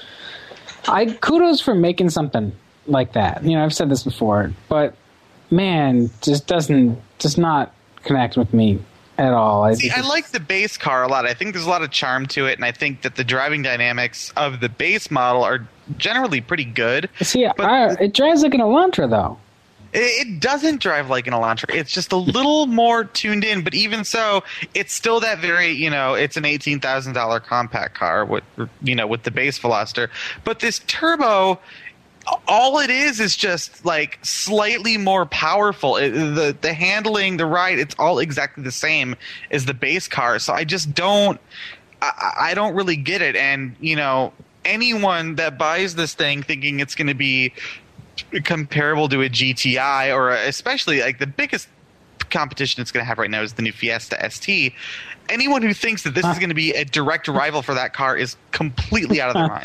of, I kudos for making something like that. You know, I've said this before, but man, just doesn't, does not connect with me at all. I, See, I like the base car a lot. I think there's a lot of charm to it, and I think that the driving dynamics of the base model are generally pretty good. See, but I, it drives like an Elantra, though. It, it doesn't drive like an Elantra. It's just a little more tuned in, but even so, it's still that very, you know, it's an eighteen thousand dollars compact car with, you know, with the base Veloster. But this Turbo, all it is is just like slightly more powerful. It, the the handling, the ride, it's all exactly the same as the base car. So I just don't, I, I don't really get it. And you know, anyone that buys this thing thinking it's going to be comparable to a G T I, or a, especially like the biggest competition it's going to have right now is the new Fiesta S T. Anyone who thinks that this is going to be a direct rival for that car is completely out of their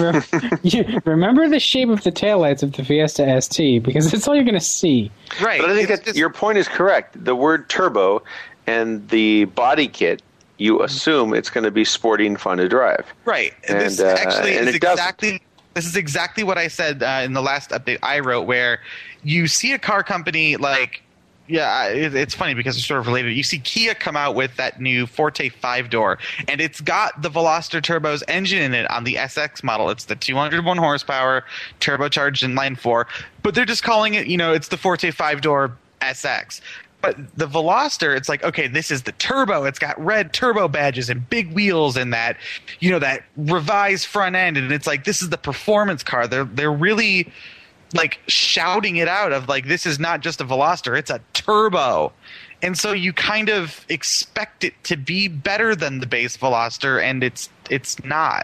mind. Remember the shape of the taillights of the Fiesta S T, because that's all you're going to see. Right. But I think that just, your point is correct. The word turbo and the body kit, you assume it's going to be sporty and fun to drive. Right. And, this uh, actually and is it exactly... This is exactly what I said uh, in the last update I wrote, where you see a car company like, yeah, it, it's funny because it's sort of related. You see Kia come out with that new Forte five-door, and it's got the Veloster Turbo's engine in it on the S X model. It's the two hundred one horsepower, turbocharged inline four, but they're just calling it, you know, it's the Forte five-door S X. But the Veloster, it's like, okay, this is the Turbo. It's got red turbo badges and big wheels and that, you know, that revised front end. And it's like, this is the performance car. They're they're really like shouting it out of like, this is not just a Veloster, it's a Turbo. And so you kind of expect it to be better than the base Veloster, and it's it's not.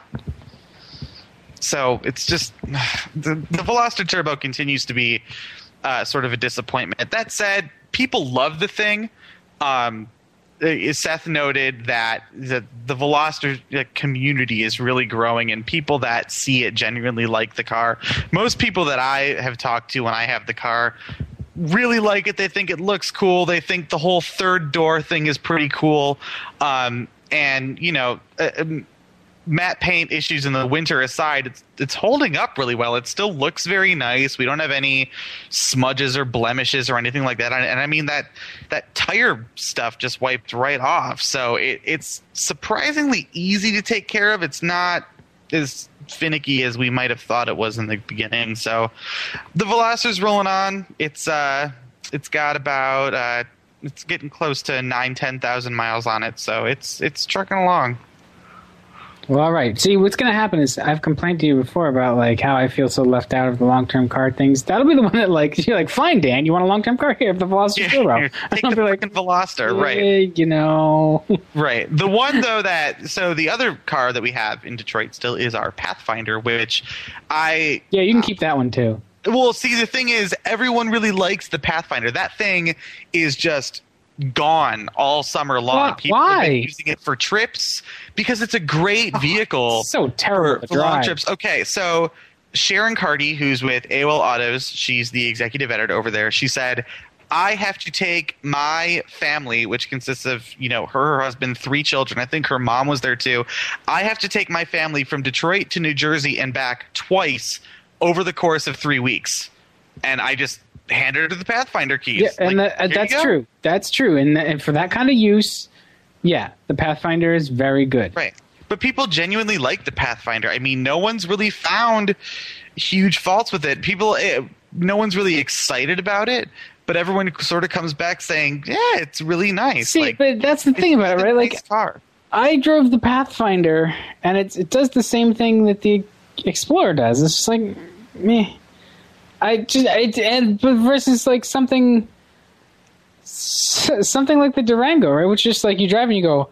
So it's just the, the Veloster Turbo continues to be uh, sort of a disappointment. That said, people love the thing. Um, uh, Seth noted that the, the Veloster community is really growing, and people that see it genuinely like the car. Most people that I have talked to when I have the car really like it. They think it looks cool. They think the whole third door thing is pretty cool. Um, and, you know, uh, matte paint issues in the winter aside, it's it's holding up really well. It still looks very nice. We don't have any smudges or blemishes or anything like that. And, and I mean, that that tire stuff just wiped right off. So it, it's surprisingly easy to take care of. It's not as finicky as we might have thought it was in the beginning. So the Veloster's rolling on. It's uh, it's got about uh, it's getting close to nine, ten thousand miles on it. So it's it's trucking along. Well, all right. See, what's going to happen is I've complained to you before about like how I feel so left out of the long-term car things. That'll be the one that like you're like, fine, Dan, you want a long-term car here? If the Veloster Yeah, zero, take the like, freaking Veloster, eh, right? You know, Right. The one though that so the other car that we have in Detroit still is our Pathfinder, which I yeah, you can keep that one too. well see the thing is everyone really likes the Pathfinder. That thing is just gone all summer long. Why? People have been Why? using it for trips because it's a great vehicle. So terrible for, to for long drive. trips. Okay, so Sharon Carty, who's with A O L Autos, she's the executive editor over there. She said, I have to take my family, which consists of, you know, her, her husband, three children. I think her mom was there too. I have to take my family from Detroit to New Jersey and back twice over the course of three weeks. And I just handed her to the Pathfinder keys. Yeah, and Like, that, here you that's go. true. That's true. And, and for that kind of use, yeah, the Pathfinder is very good. Right. But people genuinely like the Pathfinder. I mean, no one's really found huge faults with it. People, eh, no one's really excited about it, but everyone sort of comes back saying, yeah, it's really nice. See, like, but that's the thing it's about it, a right? nice Like, car. I drove the Pathfinder, and it's it does the same thing that the Explorer does. It's just like, meh. I just it, and but versus like something something like the Durango, right? Which just like you drive and you go,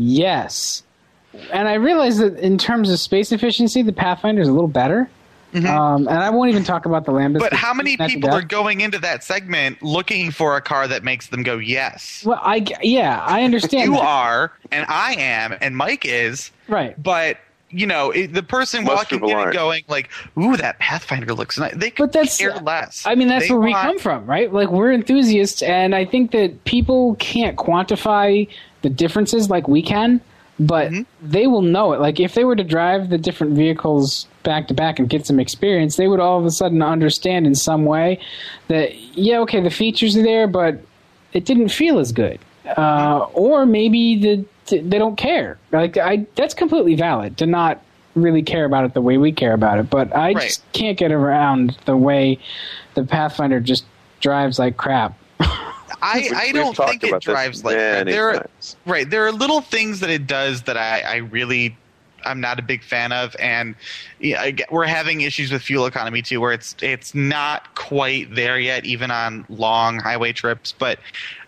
yes. And I realize that in terms of space efficiency, the Pathfinder is a little better. Mm-hmm. Um, and I won't even talk about the Lambdas. But how many That's people that. are going into that segment looking for a car that makes them go, yes? Well, I yeah, I understand. You that. are, and I am, and Mike is. Right. But, you know, it, the person Most walking people in and aren't. going like, ooh, that Pathfinder looks nice. They could But that's- care less. I mean, that's They where we want- come from, right? Like, we're enthusiasts, and I think that people can't quantify the differences like we can, but Mm-hmm. they will know it. Like, if they were to drive the different vehicles back to back and get some experience, they would all of a sudden understand in some way that, yeah, okay, the features are there, but it didn't feel as good. Uh, or maybe the they don't care. Like, I that's completely valid to not really care about it the way we care about it, but I Right. just can't get around the way the Pathfinder just drives like crap. I, I We've don't talked think it about this drives like that. many There are, times. right. There are little things that it does that I, I really I'm not a big fan of, and yeah, I get, we're having issues with fuel economy too, where it's it's not quite there yet, even on long highway trips. But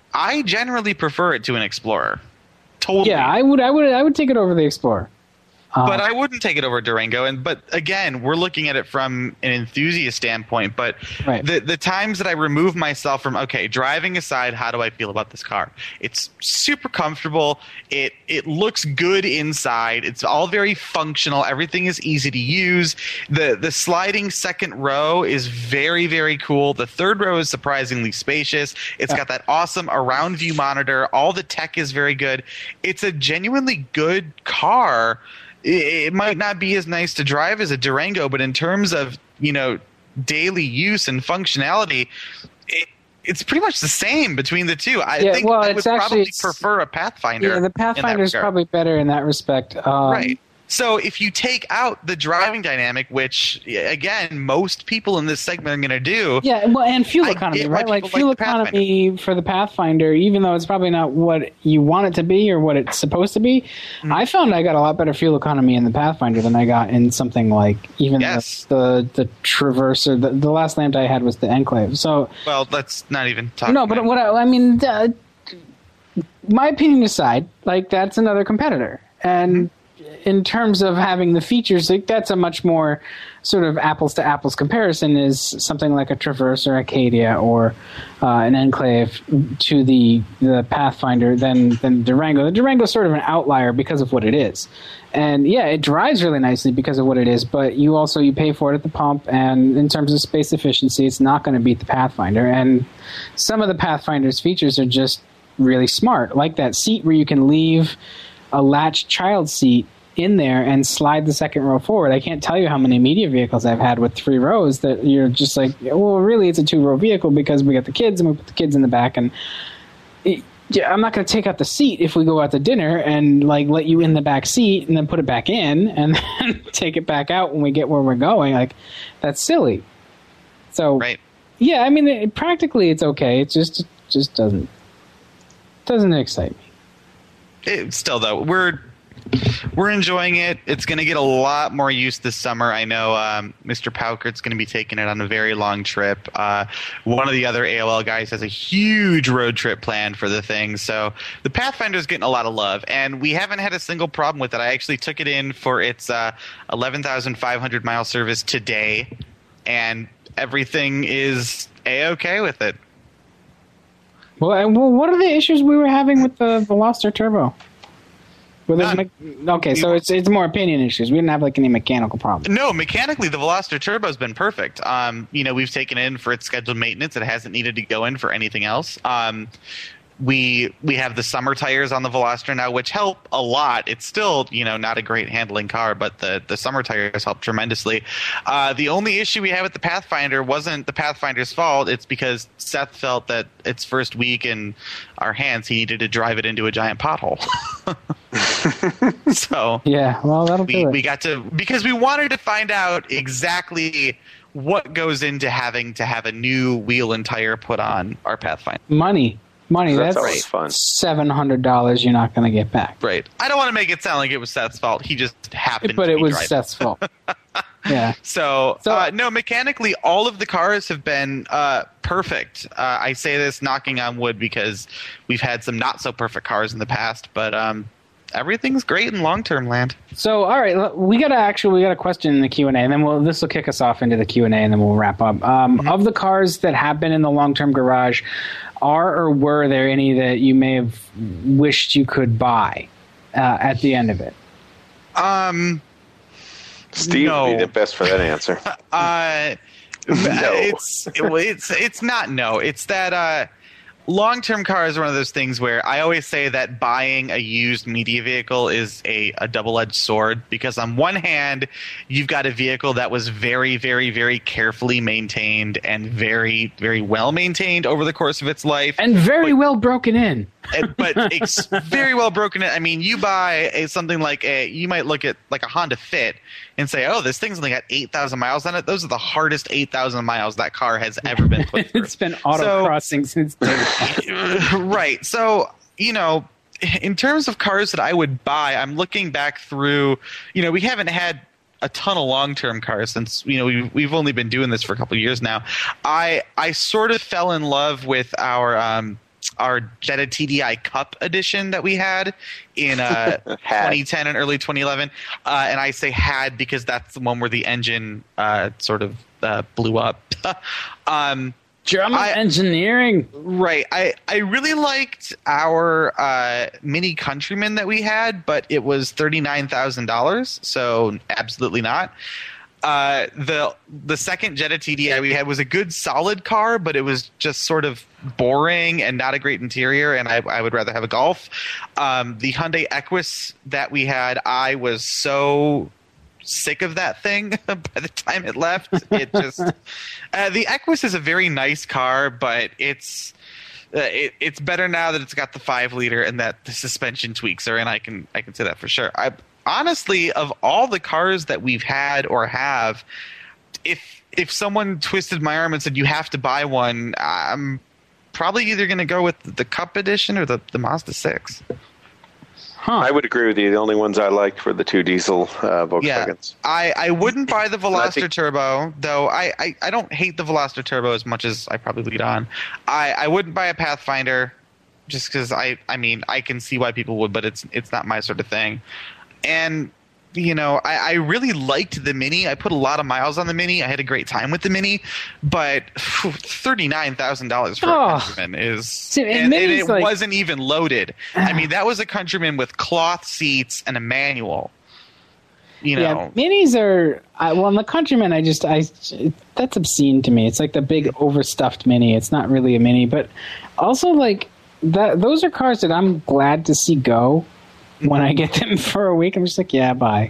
I generally prefer it to an Explorer. Totally. Yeah, I would, I would, I would take it over the Explorer. Uh, But I wouldn't take it over Durango. And but again, we're looking at it from an enthusiast standpoint. But Right. the the times that I remove myself from okay, driving aside, how do I feel about this car? It's super comfortable. It it looks good inside. It's all very functional. Everything is easy to use. The the sliding second row is very very cool. The third row is surprisingly spacious. It's got that awesome around view monitor. All the tech is very good. It's a genuinely good car. It might not be as nice to drive as a Durango, but in terms of, you know, daily use and functionality, it, it's pretty much the same between the two. I Yeah, think well, I it's would actually- probably it's- prefer a Pathfinder. yeah, the in that Pathfinder is regard. probably better in that respect. Um, Right. So if you take out the driving dynamic, which, again, most people in this segment are going to do, Yeah, well, and fuel I economy, get why right? Like people fuel like the Pathfinder. economy for the Pathfinder, even though it's probably not what you want it to be or what it's supposed to be, Mm-hmm. I found I got a lot better fuel economy in the Pathfinder than I got in something like even Yes. the, the the Traverse or the, the last Lambda I had was the Enclave. So well, let's not even talk no, about but it. what I, I mean, uh, my opinion aside, like that's another competitor, and. Mm-hmm. in terms of having the features, like that's a much more sort of apples to apples comparison is something like a Traverse or Acadia or uh, an Enclave to the the Pathfinder than than Durango. The Durango is sort of an outlier because of what it is. And yeah, it drives really nicely because of what it is, but you also you pay for it at the pump, and in terms of space efficiency, it's not going to beat the Pathfinder. And some of the Pathfinder's features are just really smart, like that seat where you can leave a latched child seat in there and slide the second row forward. I can't tell you how many media vehicles I've had with three rows that you're just like, well, really, it's a two-row vehicle because we got the kids and we put the kids in the back, and it, yeah, I'm not going to take out the seat if we go out to dinner and like let you in the back seat and then put it back in and then take it back out when we get where we're going. Like, that's silly. So, right. yeah, I mean, it, practically it's okay. It just it just doesn't doesn't excite me. It, still, though, we're we're enjoying it. It's going to get a lot more use this summer. I know um, Mister Paukert's going to be taking it on a very long trip. Uh, one of the other A O L guys has a huge road trip planned for the thing. So the Pathfinder's getting a lot of love, and we haven't had a single problem with it. I actually took it in for its uh, eleven thousand five hundred mile service today, and everything is A-okay with it. Well, and, well, what are the issues we were having with the Veloster Turbo? Well, there's me- okay, so it's it's more opinion issues. We didn't have like any mechanical problems. No, mechanically, the Veloster Turbo's been perfect. Um, you know, we've taken it in for its scheduled maintenance. It hasn't needed to go in for anything else. Um, we we have the summer tires on the Veloster now, which help a lot. It's still, you know, not a great handling car, but the, the summer tires help tremendously. Uh, the only issue we had with the Pathfinder wasn't the Pathfinder's fault. It's because Seth felt that its first week in our hands, he needed to drive it into a giant pothole. So yeah, well, that'll we, do it. we got to, because we wanted to find out exactly what goes into having to have a new wheel and tire put on our Pathfinder. Money. Money, That's that's, always fun. seven hundred dollars you're not going to get back. Right. I don't want to make it sound like it was Seth's fault. He just happened But to it be was driving. Seth's fault. Yeah. So, So- uh, no, mechanically, all of the cars have been uh, perfect. Uh, I say this knocking on wood because we've had some not so perfect cars in the past, but um, everything's great in long-term land. So, all right, l- we got to actually, we got a question in the Q and A, and then we'll, this will kick us off into the Q and A, and then we'll wrap up. Um, Mm-hmm. Of the cars that have been in the long-term garage, are or were there any that you may have wished you could buy uh, at the end of it? Um, Steve No. would be the best for that answer. uh, it's, it's, it's not no. It's that uh, long-term cars are one of those things where I always say that buying a used media vehicle is a, a double-edged sword, because on one hand, you've got a vehicle that was very, very, very carefully maintained and very, very well maintained over the course of its life. And very well broken in. And- but it's very well broken in. I mean, you buy a, something like a, you might look at like a Honda Fit and say, oh, this thing's only got eight thousand miles on it. Those are the hardest eight thousand miles that car has ever been put through. It's been auto-crossing since day. Right. So, you know, in terms of cars that I would buy, I'm looking back through, you know, we haven't had a ton of long-term cars since, you know, we've, we've only been doing this for a couple of years now. I I sort of fell in love with our um, our Jetta T D I Cup edition that we had in uh, twenty ten and early twenty eleven. Uh, and I say had because that's the one where the engine uh, sort of uh, blew up. um German I- engineering. Right. I, I really liked our uh, Mini Countryman that we had, but it was thirty-nine thousand dollars, so absolutely not. Uh, the the second Jetta T D I we had was a good solid car, but it was just sort of boring and not a great interior, and I, I would rather have a Golf. Um, the Hyundai Equus that we had, I was so sick of that thing by the time it left. It just uh, the Equus is a very nice car, but it's uh, it, it's better now that it's got the five liter and that the suspension tweaks are in. I can I can say that for sure. I honestly, of all the cars that we've had or have, if if someone twisted my arm and said you have to buy one, I'm probably either going to go with the Cup edition or the the Mazda six. Huh. I would agree with you. The only ones I liked were the two diesel uh, Yeah, Volkswagens. I, I wouldn't buy the Veloster think- Turbo, though I, I, I don't hate the Veloster Turbo as much as I probably lead on. I, I wouldn't buy a Pathfinder just because I, I mean, I can see why people would, but it's it's not my sort of thing. and you know, I, I really liked the Mini. I put a lot of miles on the Mini. I had a great time with the Mini, but thirty-nine thousand dollars for Oh. a Countryman is, See, and and, and Mini's it like- wasn't even loaded. I mean, that was a Countryman with cloth seats and a manual. You know, Yeah, minis are I, well. In the Countryman, I just I that's obscene to me. It's like the big overstuffed Mini. It's not really a Mini, but also like that. Those are cars that I'm glad to see go when I get them for a week. I'm just like, yeah, bye.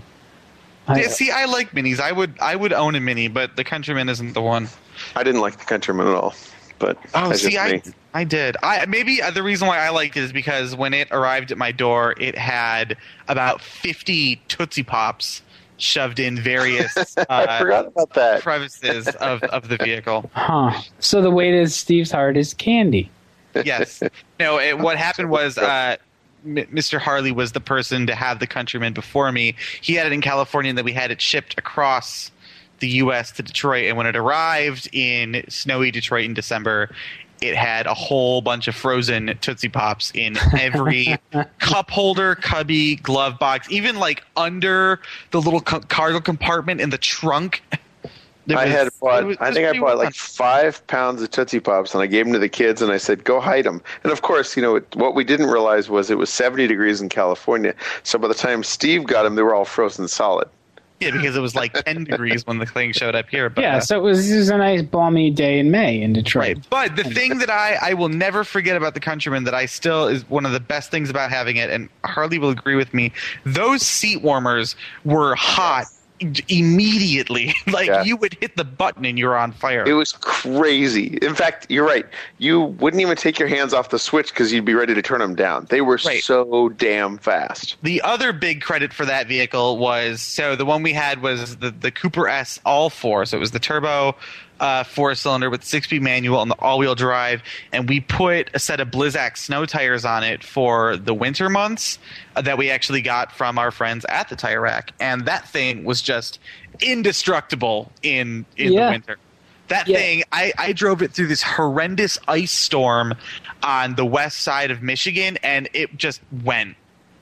I, yeah, see, I like Minis. I would, I would own a Mini, but the Countryman isn't the one. I didn't like the Countryman at all, but Oh, that's see, just I, me. I did. I maybe the reason why I liked it is because when it arrived at my door, it had about fifty Tootsie Pops shoved in various I uh, forgot about that. crevices of, of the vehicle. huh. So the way to Steve's heart is candy. Yes. No. It, what happened was. Uh, M- Mister Harley was the person to have the Countryman before me. He had it in California, and then we had it shipped across the U S to Detroit. And when it arrived in snowy Detroit in December, it had a whole bunch of frozen Tootsie Pops in every cup holder, cubby, glove box, even like under the little co- cargo compartment in the trunk. It I was- had bought. it was- it I was think I pretty bought well like done. five pounds of Tootsie Pops, and I gave them to the kids, and I said, "Go hide them." And of course, you know it, what we didn't realize was it was seventy degrees in California. So by the time Steve got them, they were all frozen solid. Yeah, because it was like ten degrees when the thing showed up here. But, Yeah, uh, so it was, it was a nice balmy day in May in Detroit. Right. But the thing that I, I will never forget about the Countryman that I still is one of the best things about having it, and Harley will agree with me, those seat warmers were hot immediately. Like Yeah. you would hit the button and you're on fire. It was crazy. In fact, you're right. You wouldn't even take your hands off the switch because you'd be ready to turn them down. They were Right. so damn fast. The other big credit for that vehicle was, so the one we had was the, the Cooper S all four. So it was the turbo uh, four-cylinder with six-speed manual and the all-wheel drive. And we put a set of Blizzak snow tires on it for the winter months uh, that we actually got from our friends at the Tire Rack. And that thing was just indestructible in, in Yeah. the winter. That Yeah. thing, I, I drove it through this horrendous ice storm on the west side of Michigan, and it just went.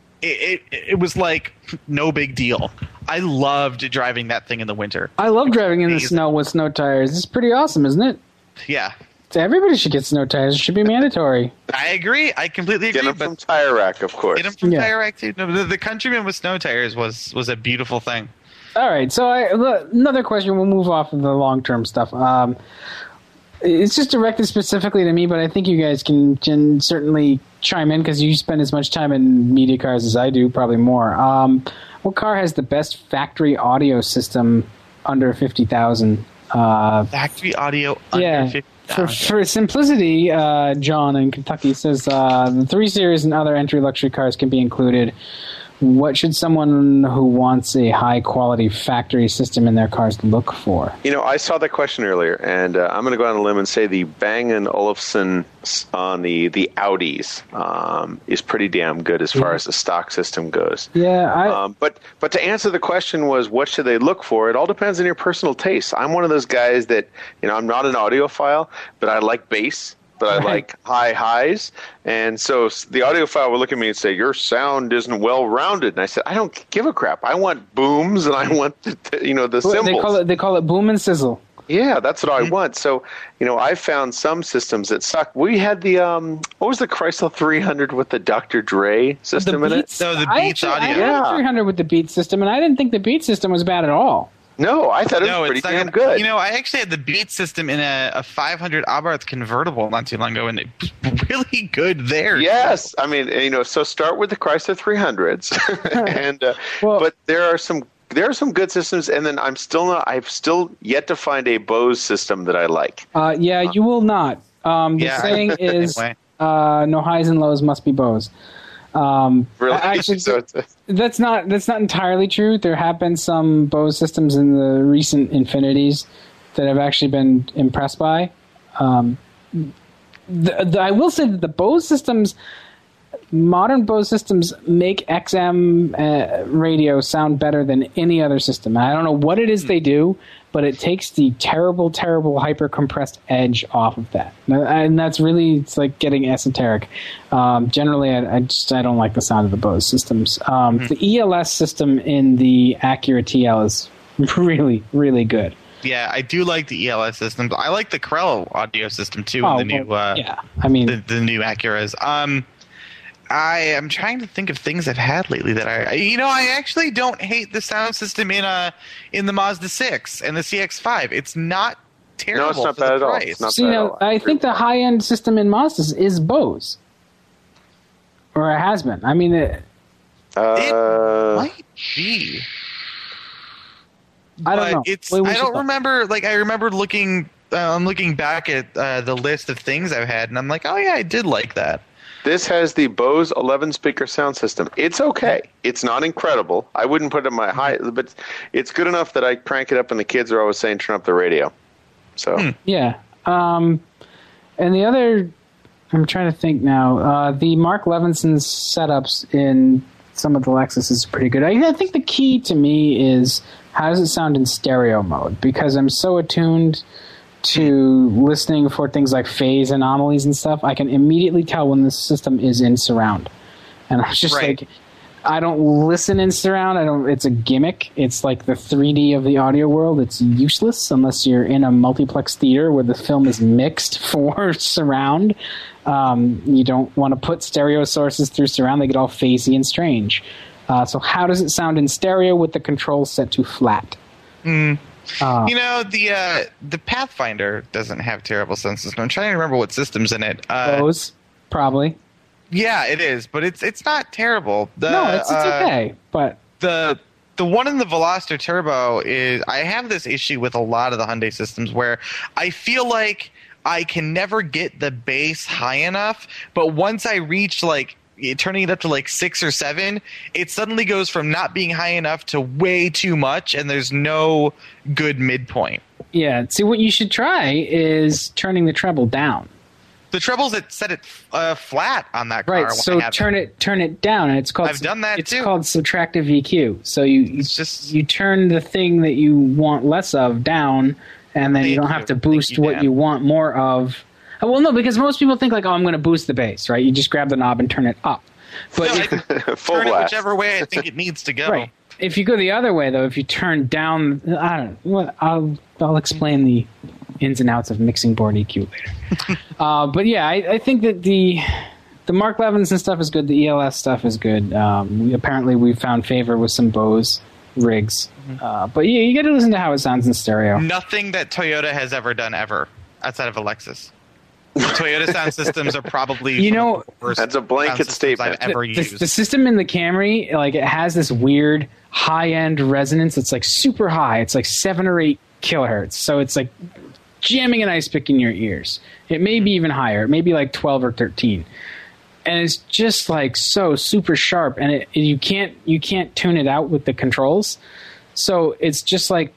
It, it it was like no big deal. I loved driving that thing in the winter. I love driving in the Amazing. snow with snow tires. It's pretty awesome, isn't it? Yeah, Everybody should get snow tires. It should be mandatory. I agree. I completely Get agree. them from But Tire Rack, of course. get them from Yeah. Tire Rack too. No, the, the Countryman with snow tires was was a beautiful thing. All right, so I, l- another question. We'll move off of the long-term stuff. Um, it's just directed specifically to me, but I think you guys can, can certainly chime in because you spend as much time in media cars as I do, probably more. Um, what car has the best factory audio system under fifty thousand? Uh, Factory audio under yeah. fifty For, thousand. for simplicity, uh, John in Kentucky says uh, the three Series and other entry luxury cars can be included. What should someone who wants a high-quality factory system in their cars look for? You know, I saw that question earlier, and uh, I'm going to go on a limb and say the Bang and Olufsen on the the Audis um, is pretty damn good as far as the stock system goes. Yeah, I, Um, but but to answer the question was what should they look for? It all depends on your personal taste. I'm one of those guys that you know I'm not an audiophile, but I like bass. But I Right. like high highs, and so s- the audiophile would look at me and say, "Your sound isn't well rounded." And I said, "I don't give a crap. I want booms, and I want the, the, you know the they cymbals." call it they call it boom and sizzle. Yeah, that's what I want. So, you know, I found some systems that suck. We had the um, what was the Chrysler three hundred with the Doctor Dre system in it? Beats, No, the I Beats actually, I audio. had Yeah. a three hundred with the Beats system, and I didn't think the Beats system was bad at all. No, I thought it No, was it's pretty not damn gonna- good. You know, I actually had the Beat system in a, a five hundred Abarth convertible not too long ago, and it was really good there. Yes, I mean, you know, so start with the Chrysler three hundreds, and uh, Well- but there are some there are some good systems, and then I'm still not. I've still yet to find a Bose system that I like. Uh, yeah, you will not. Um, the Yeah, saying is anyway. uh, no highs and lows must be Bose. Um, Really, actually, so it's a, that's not that's not entirely true. There have been some Bose systems in the recent Infinities that I've actually been impressed by. Um, the, the, I will say that the Bose systems, modern Bose systems make X M uh, radio sound better than any other system. I don't know what it is they do, but it takes the terrible, terrible hyper compressed edge off of that, and that's really it's like getting esoteric. Um, generally, I, I just I don't like the sound of the Bose systems. Um, mm-hmm. The E L S system in the Acura T L is really, really good. Yeah, I do like the E L S systems. I like the Corel audio system too. Oh, in the new, uh, yeah. I mean, the, the new Acuras. Um, I am trying to think of things I've had lately that I, you know, I actually don't hate the sound system in uh in the Mazda six and the C X five. It's not terrible. No, it's not for bad the at all. price. It's not so, bad you know, at all. I I think the high end system in Mazdas is Bose, or it has been. I mean, it, Uh, it might be. I don't but know. It's Wait, we I should don't look. remember. Like I remember looking. Uh, I'm looking back at uh, the list of things I've had, and I'm like, oh yeah, I did like that. This has the Bose eleven speaker sound system. It's okay. It's not incredible. I wouldn't put it in my high, but it's good enough that I crank it up and the kids are always saying turn up the radio. So Hmm. Yeah. Um, and the other, I'm trying to think now. Uh, the Mark Levinson's setups in some of the Lexus is pretty good. I, I think the key to me is how does it sound in stereo mode? Because I'm so attuned to listening for things like phase anomalies and stuff. I can immediately tell when the system is in surround. And I'm just Right. like, I don't listen in surround. I don't. It's a gimmick. It's like the three D of the audio world. It's useless unless you're in a multiplex theater where the film is mixed for surround. Um, you don't want to put stereo sources through surround. They get all phasey and strange. Uh, so how does it sound in stereo with the controls set to flat? Mm. Uh, You know, the uh, the Pathfinder doesn't have terrible sound system. I'm trying to remember what system's in it. Uh, Bose, probably. Yeah, it is, but it's it's not terrible. The, no, it's, it's uh, okay. But the the one in the Veloster Turbo is I have this issue with a lot of the Hyundai systems where I feel like I can never get the bass high enough, but once I reach like turning it up to like six or seven, it suddenly goes from not being high enough to way too much, and there's no good midpoint. yeah, see, what you should try is turning the treble down. The trebles that set it uh, flat on that car. Right, when so I have turn it turn it down, and it's called. I've done that, it's too. called subtractive E Q. So you you, It's just- you turn the thing that you want less of down, and then you Thank don't you. have to Thank boost you, what Dan. you want more of. Oh, well, no, because most people think like, oh, I'm going to boost the bass, right? You just grab the knob and turn it up. But No, I if- can Full turn it blast. whichever way I think it needs to go. right, if you go the other way though, if you turn down, I don't know. Well, I'll I'll explain the ins and outs of mixing board E Q later. uh, but yeah, I, I think that the the Mark Levinson stuff is good. The E L S stuff is good. Um, we, apparently, we found favor with some Bose rigs. Uh, but yeah, you got to listen to how it sounds in stereo. Nothing that Toyota has ever done ever outside of a Lexus. The Toyota sound systems are probably You some know- of the worst That's a blanket sound systems statement. I've ever the, used. the system in the Camry, like it has this weird high-end resonance. It's like super high. It's like seven or eight kilohertz. So it's like jamming an ice pick in your ears. It may be even higher. It may be like twelve or thirteen. And it's just like so super sharp, and it, you can't you can't tune it out with the controls. So it's just like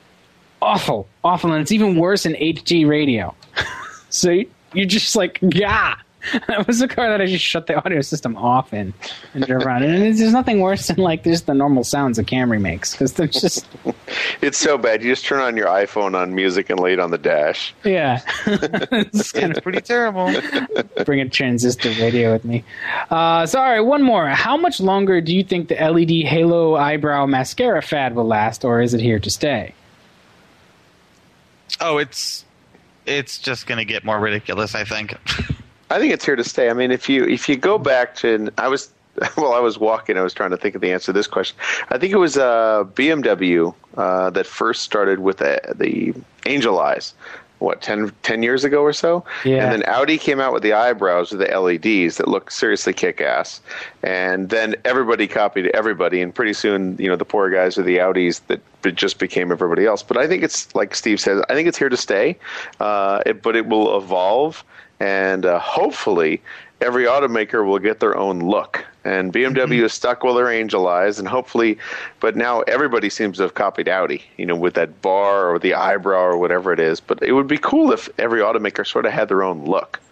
awful, awful, and it's even worse in H D radio. So you're just like, yeah. That was the car that I just shut the audio system off in and drove around. And it's, there's nothing worse than like just the normal sounds a Camry makes, because they're just, it's so bad. You just turn on your iPhone on music and lay it on the dash. yeah. It's kind It's of pretty terrible. bring a transistor radio with me. Uh, so, all right, one more. How much longer do you think the L E D halo eyebrow mascara fad will last, or is it here to stay? Oh, it's it's just going to get more ridiculous, I think. I think it's here to stay. I mean, if you if you go back to, and I was while I was walking, I was trying to think of the answer to this question. I think it was uh, B M W uh, that first started with the, the Angel Eyes. What, ten, ten years ago or so? Yeah. And then Audi came out with the eyebrows with the L E Ds that look seriously kick-ass. And then everybody copied everybody, and pretty soon, you know, the poor guys are the Audis that it just became everybody else. But I think it's, like Steve says, I think it's here to stay, uh, it, but it will evolve. And uh, hopefully every automaker will get their own look. And B M W mm-hmm. is stuck with their Angel Eyes, and hopefully, but now everybody seems to have copied Audi, you know, with that bar or the eyebrow or whatever it is. But it would be cool if every automaker sort of had their own look.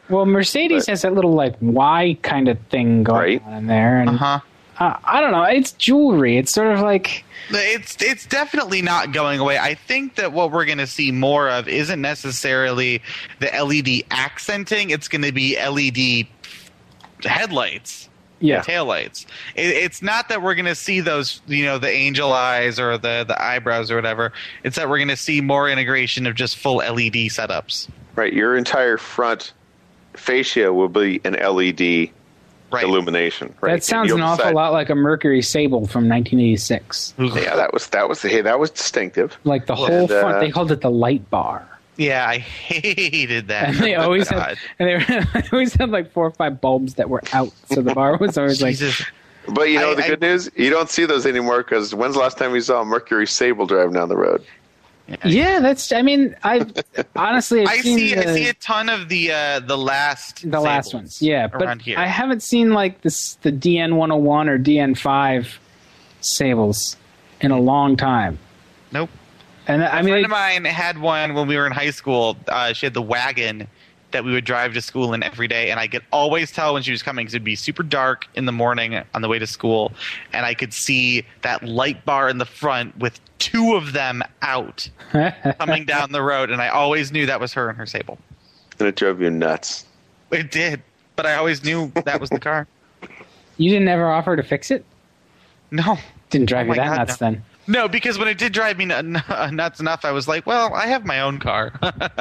Well, Mercedes But- has that little like Y kind of thing going Right. on in there, and Uh-huh. uh, I don't know. It's jewelry. It's sort of like It's it's definitely not going away. I think that what we're going to see more of isn't necessarily the L E D accenting. It's going to be L E D headlights, yeah. taillights. It, it's not that we're going to see those, you know, the angel eyes or the the eyebrows or whatever. It's that we're going to see more integration of just full L E D setups. Right, your entire front fascia will be an L E D Right. illumination. Right, That sounds And an you'll awful decide- lot like a Mercury Sable from nineteen eighty-six. Yeah, that was that was hey, that was distinctive. Like the And, whole front, uh, they called it the light bar. Yeah, I hated that. And they Oh my always God. had, and they, were, they always had like four or five bulbs that were out, so the bar was always like, Jesus. But you know I- the I- good news, you don't see those anymore because when's the last time you saw a Mercury Sable driving down the road? yeah, that's. I mean, I honestly, I've I seen see. the, I see a ton of the uh, the last the last Sables ones, yeah, but around here. I haven't seen like this the D N one oh one or D N five Sables in a long time. Nope. And I A mean, friend it- of mine had one when we were in high school. Uh, she had the wagon that we would drive to school in every day, and I could always tell when she was coming because it'd be super dark in the morning on the way to school, and I could see that light bar in the front with two of them out coming down the road, and I always knew that was her and her Sable. And it drove you nuts. It did, but I always knew that was the car. you didn't ever offer to fix it? No. Didn't drive Oh you my that God, nuts no. then. No, because when it did drive me n- n- nuts enough, I was like, well, I have my own car.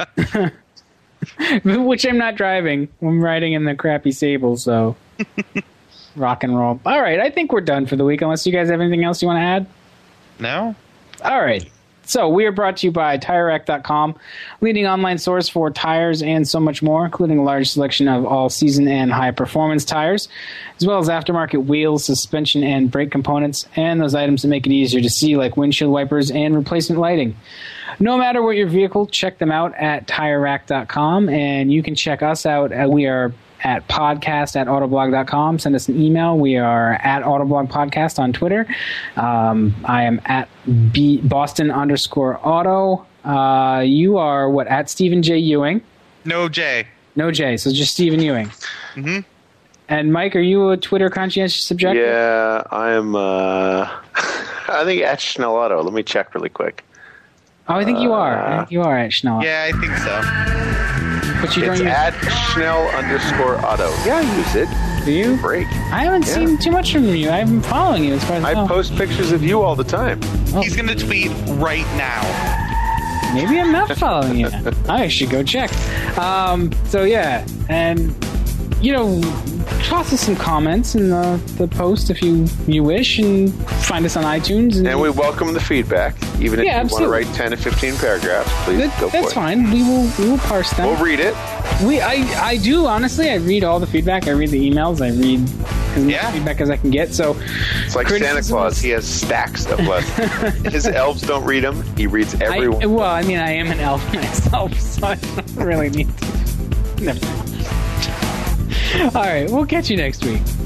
Which I'm not driving. I'm riding in the crappy Sable, so rock and roll. All right, I think we're done for the week, unless you guys have anything else you want to add. No? All right. So we are brought to you by Tire Rack dot com, leading online source for tires and so much more, including a large selection of all-season and high-performance tires, as well as aftermarket wheels, suspension, and brake components, and those items that make it easier to see, like windshield wipers and replacement lighting. No matter what your vehicle, check them out at Tire Rack dot com, and you can check us out. Uh, We are at podcast at autoblog dot com. Send us an email. We are at Autoblog Podcast on Twitter. Um, I am at B- Boston underscore auto. Uh, you are what, at Stephen J. Ewing? No, Jay. No J, so just Stephen Ewing. Mhm. And Mike, are you a Twitter conscientious subjective? Yeah, I am. Uh, I think at Schnell Auto. Let me check really quick. Oh, I think you are. I think you are at Schnell. Yeah, I think so. But you don't It's use at Schnell underscore Auto. Yeah, I use it. do you? Break. I haven't Yeah. seen too much from you. I've been following you as far as I I know. post pictures of you all the time. Oh. He's going to tweet right now. Maybe I'm not following you. I should go check. Um, so yeah, and you know, toss us some comments in the, the post if you you wish, and find us on iTunes. And, And we welcome the feedback. Even if Yeah, you absolutely. want to write ten to fifteen paragraphs, please that, go for that's it. fine. We will we will parse them. We'll read it. We I I do honestly. I read all the feedback. I read the emails. I read as much Yeah. feedback as I can get. So It's like Santa criticism Claus. is- He has stacks of lessons. His elves don't read them. He reads I, everyone. well, I mean, I am an elf myself, so I don't really need to. Never mind. All right, we'll catch you next week.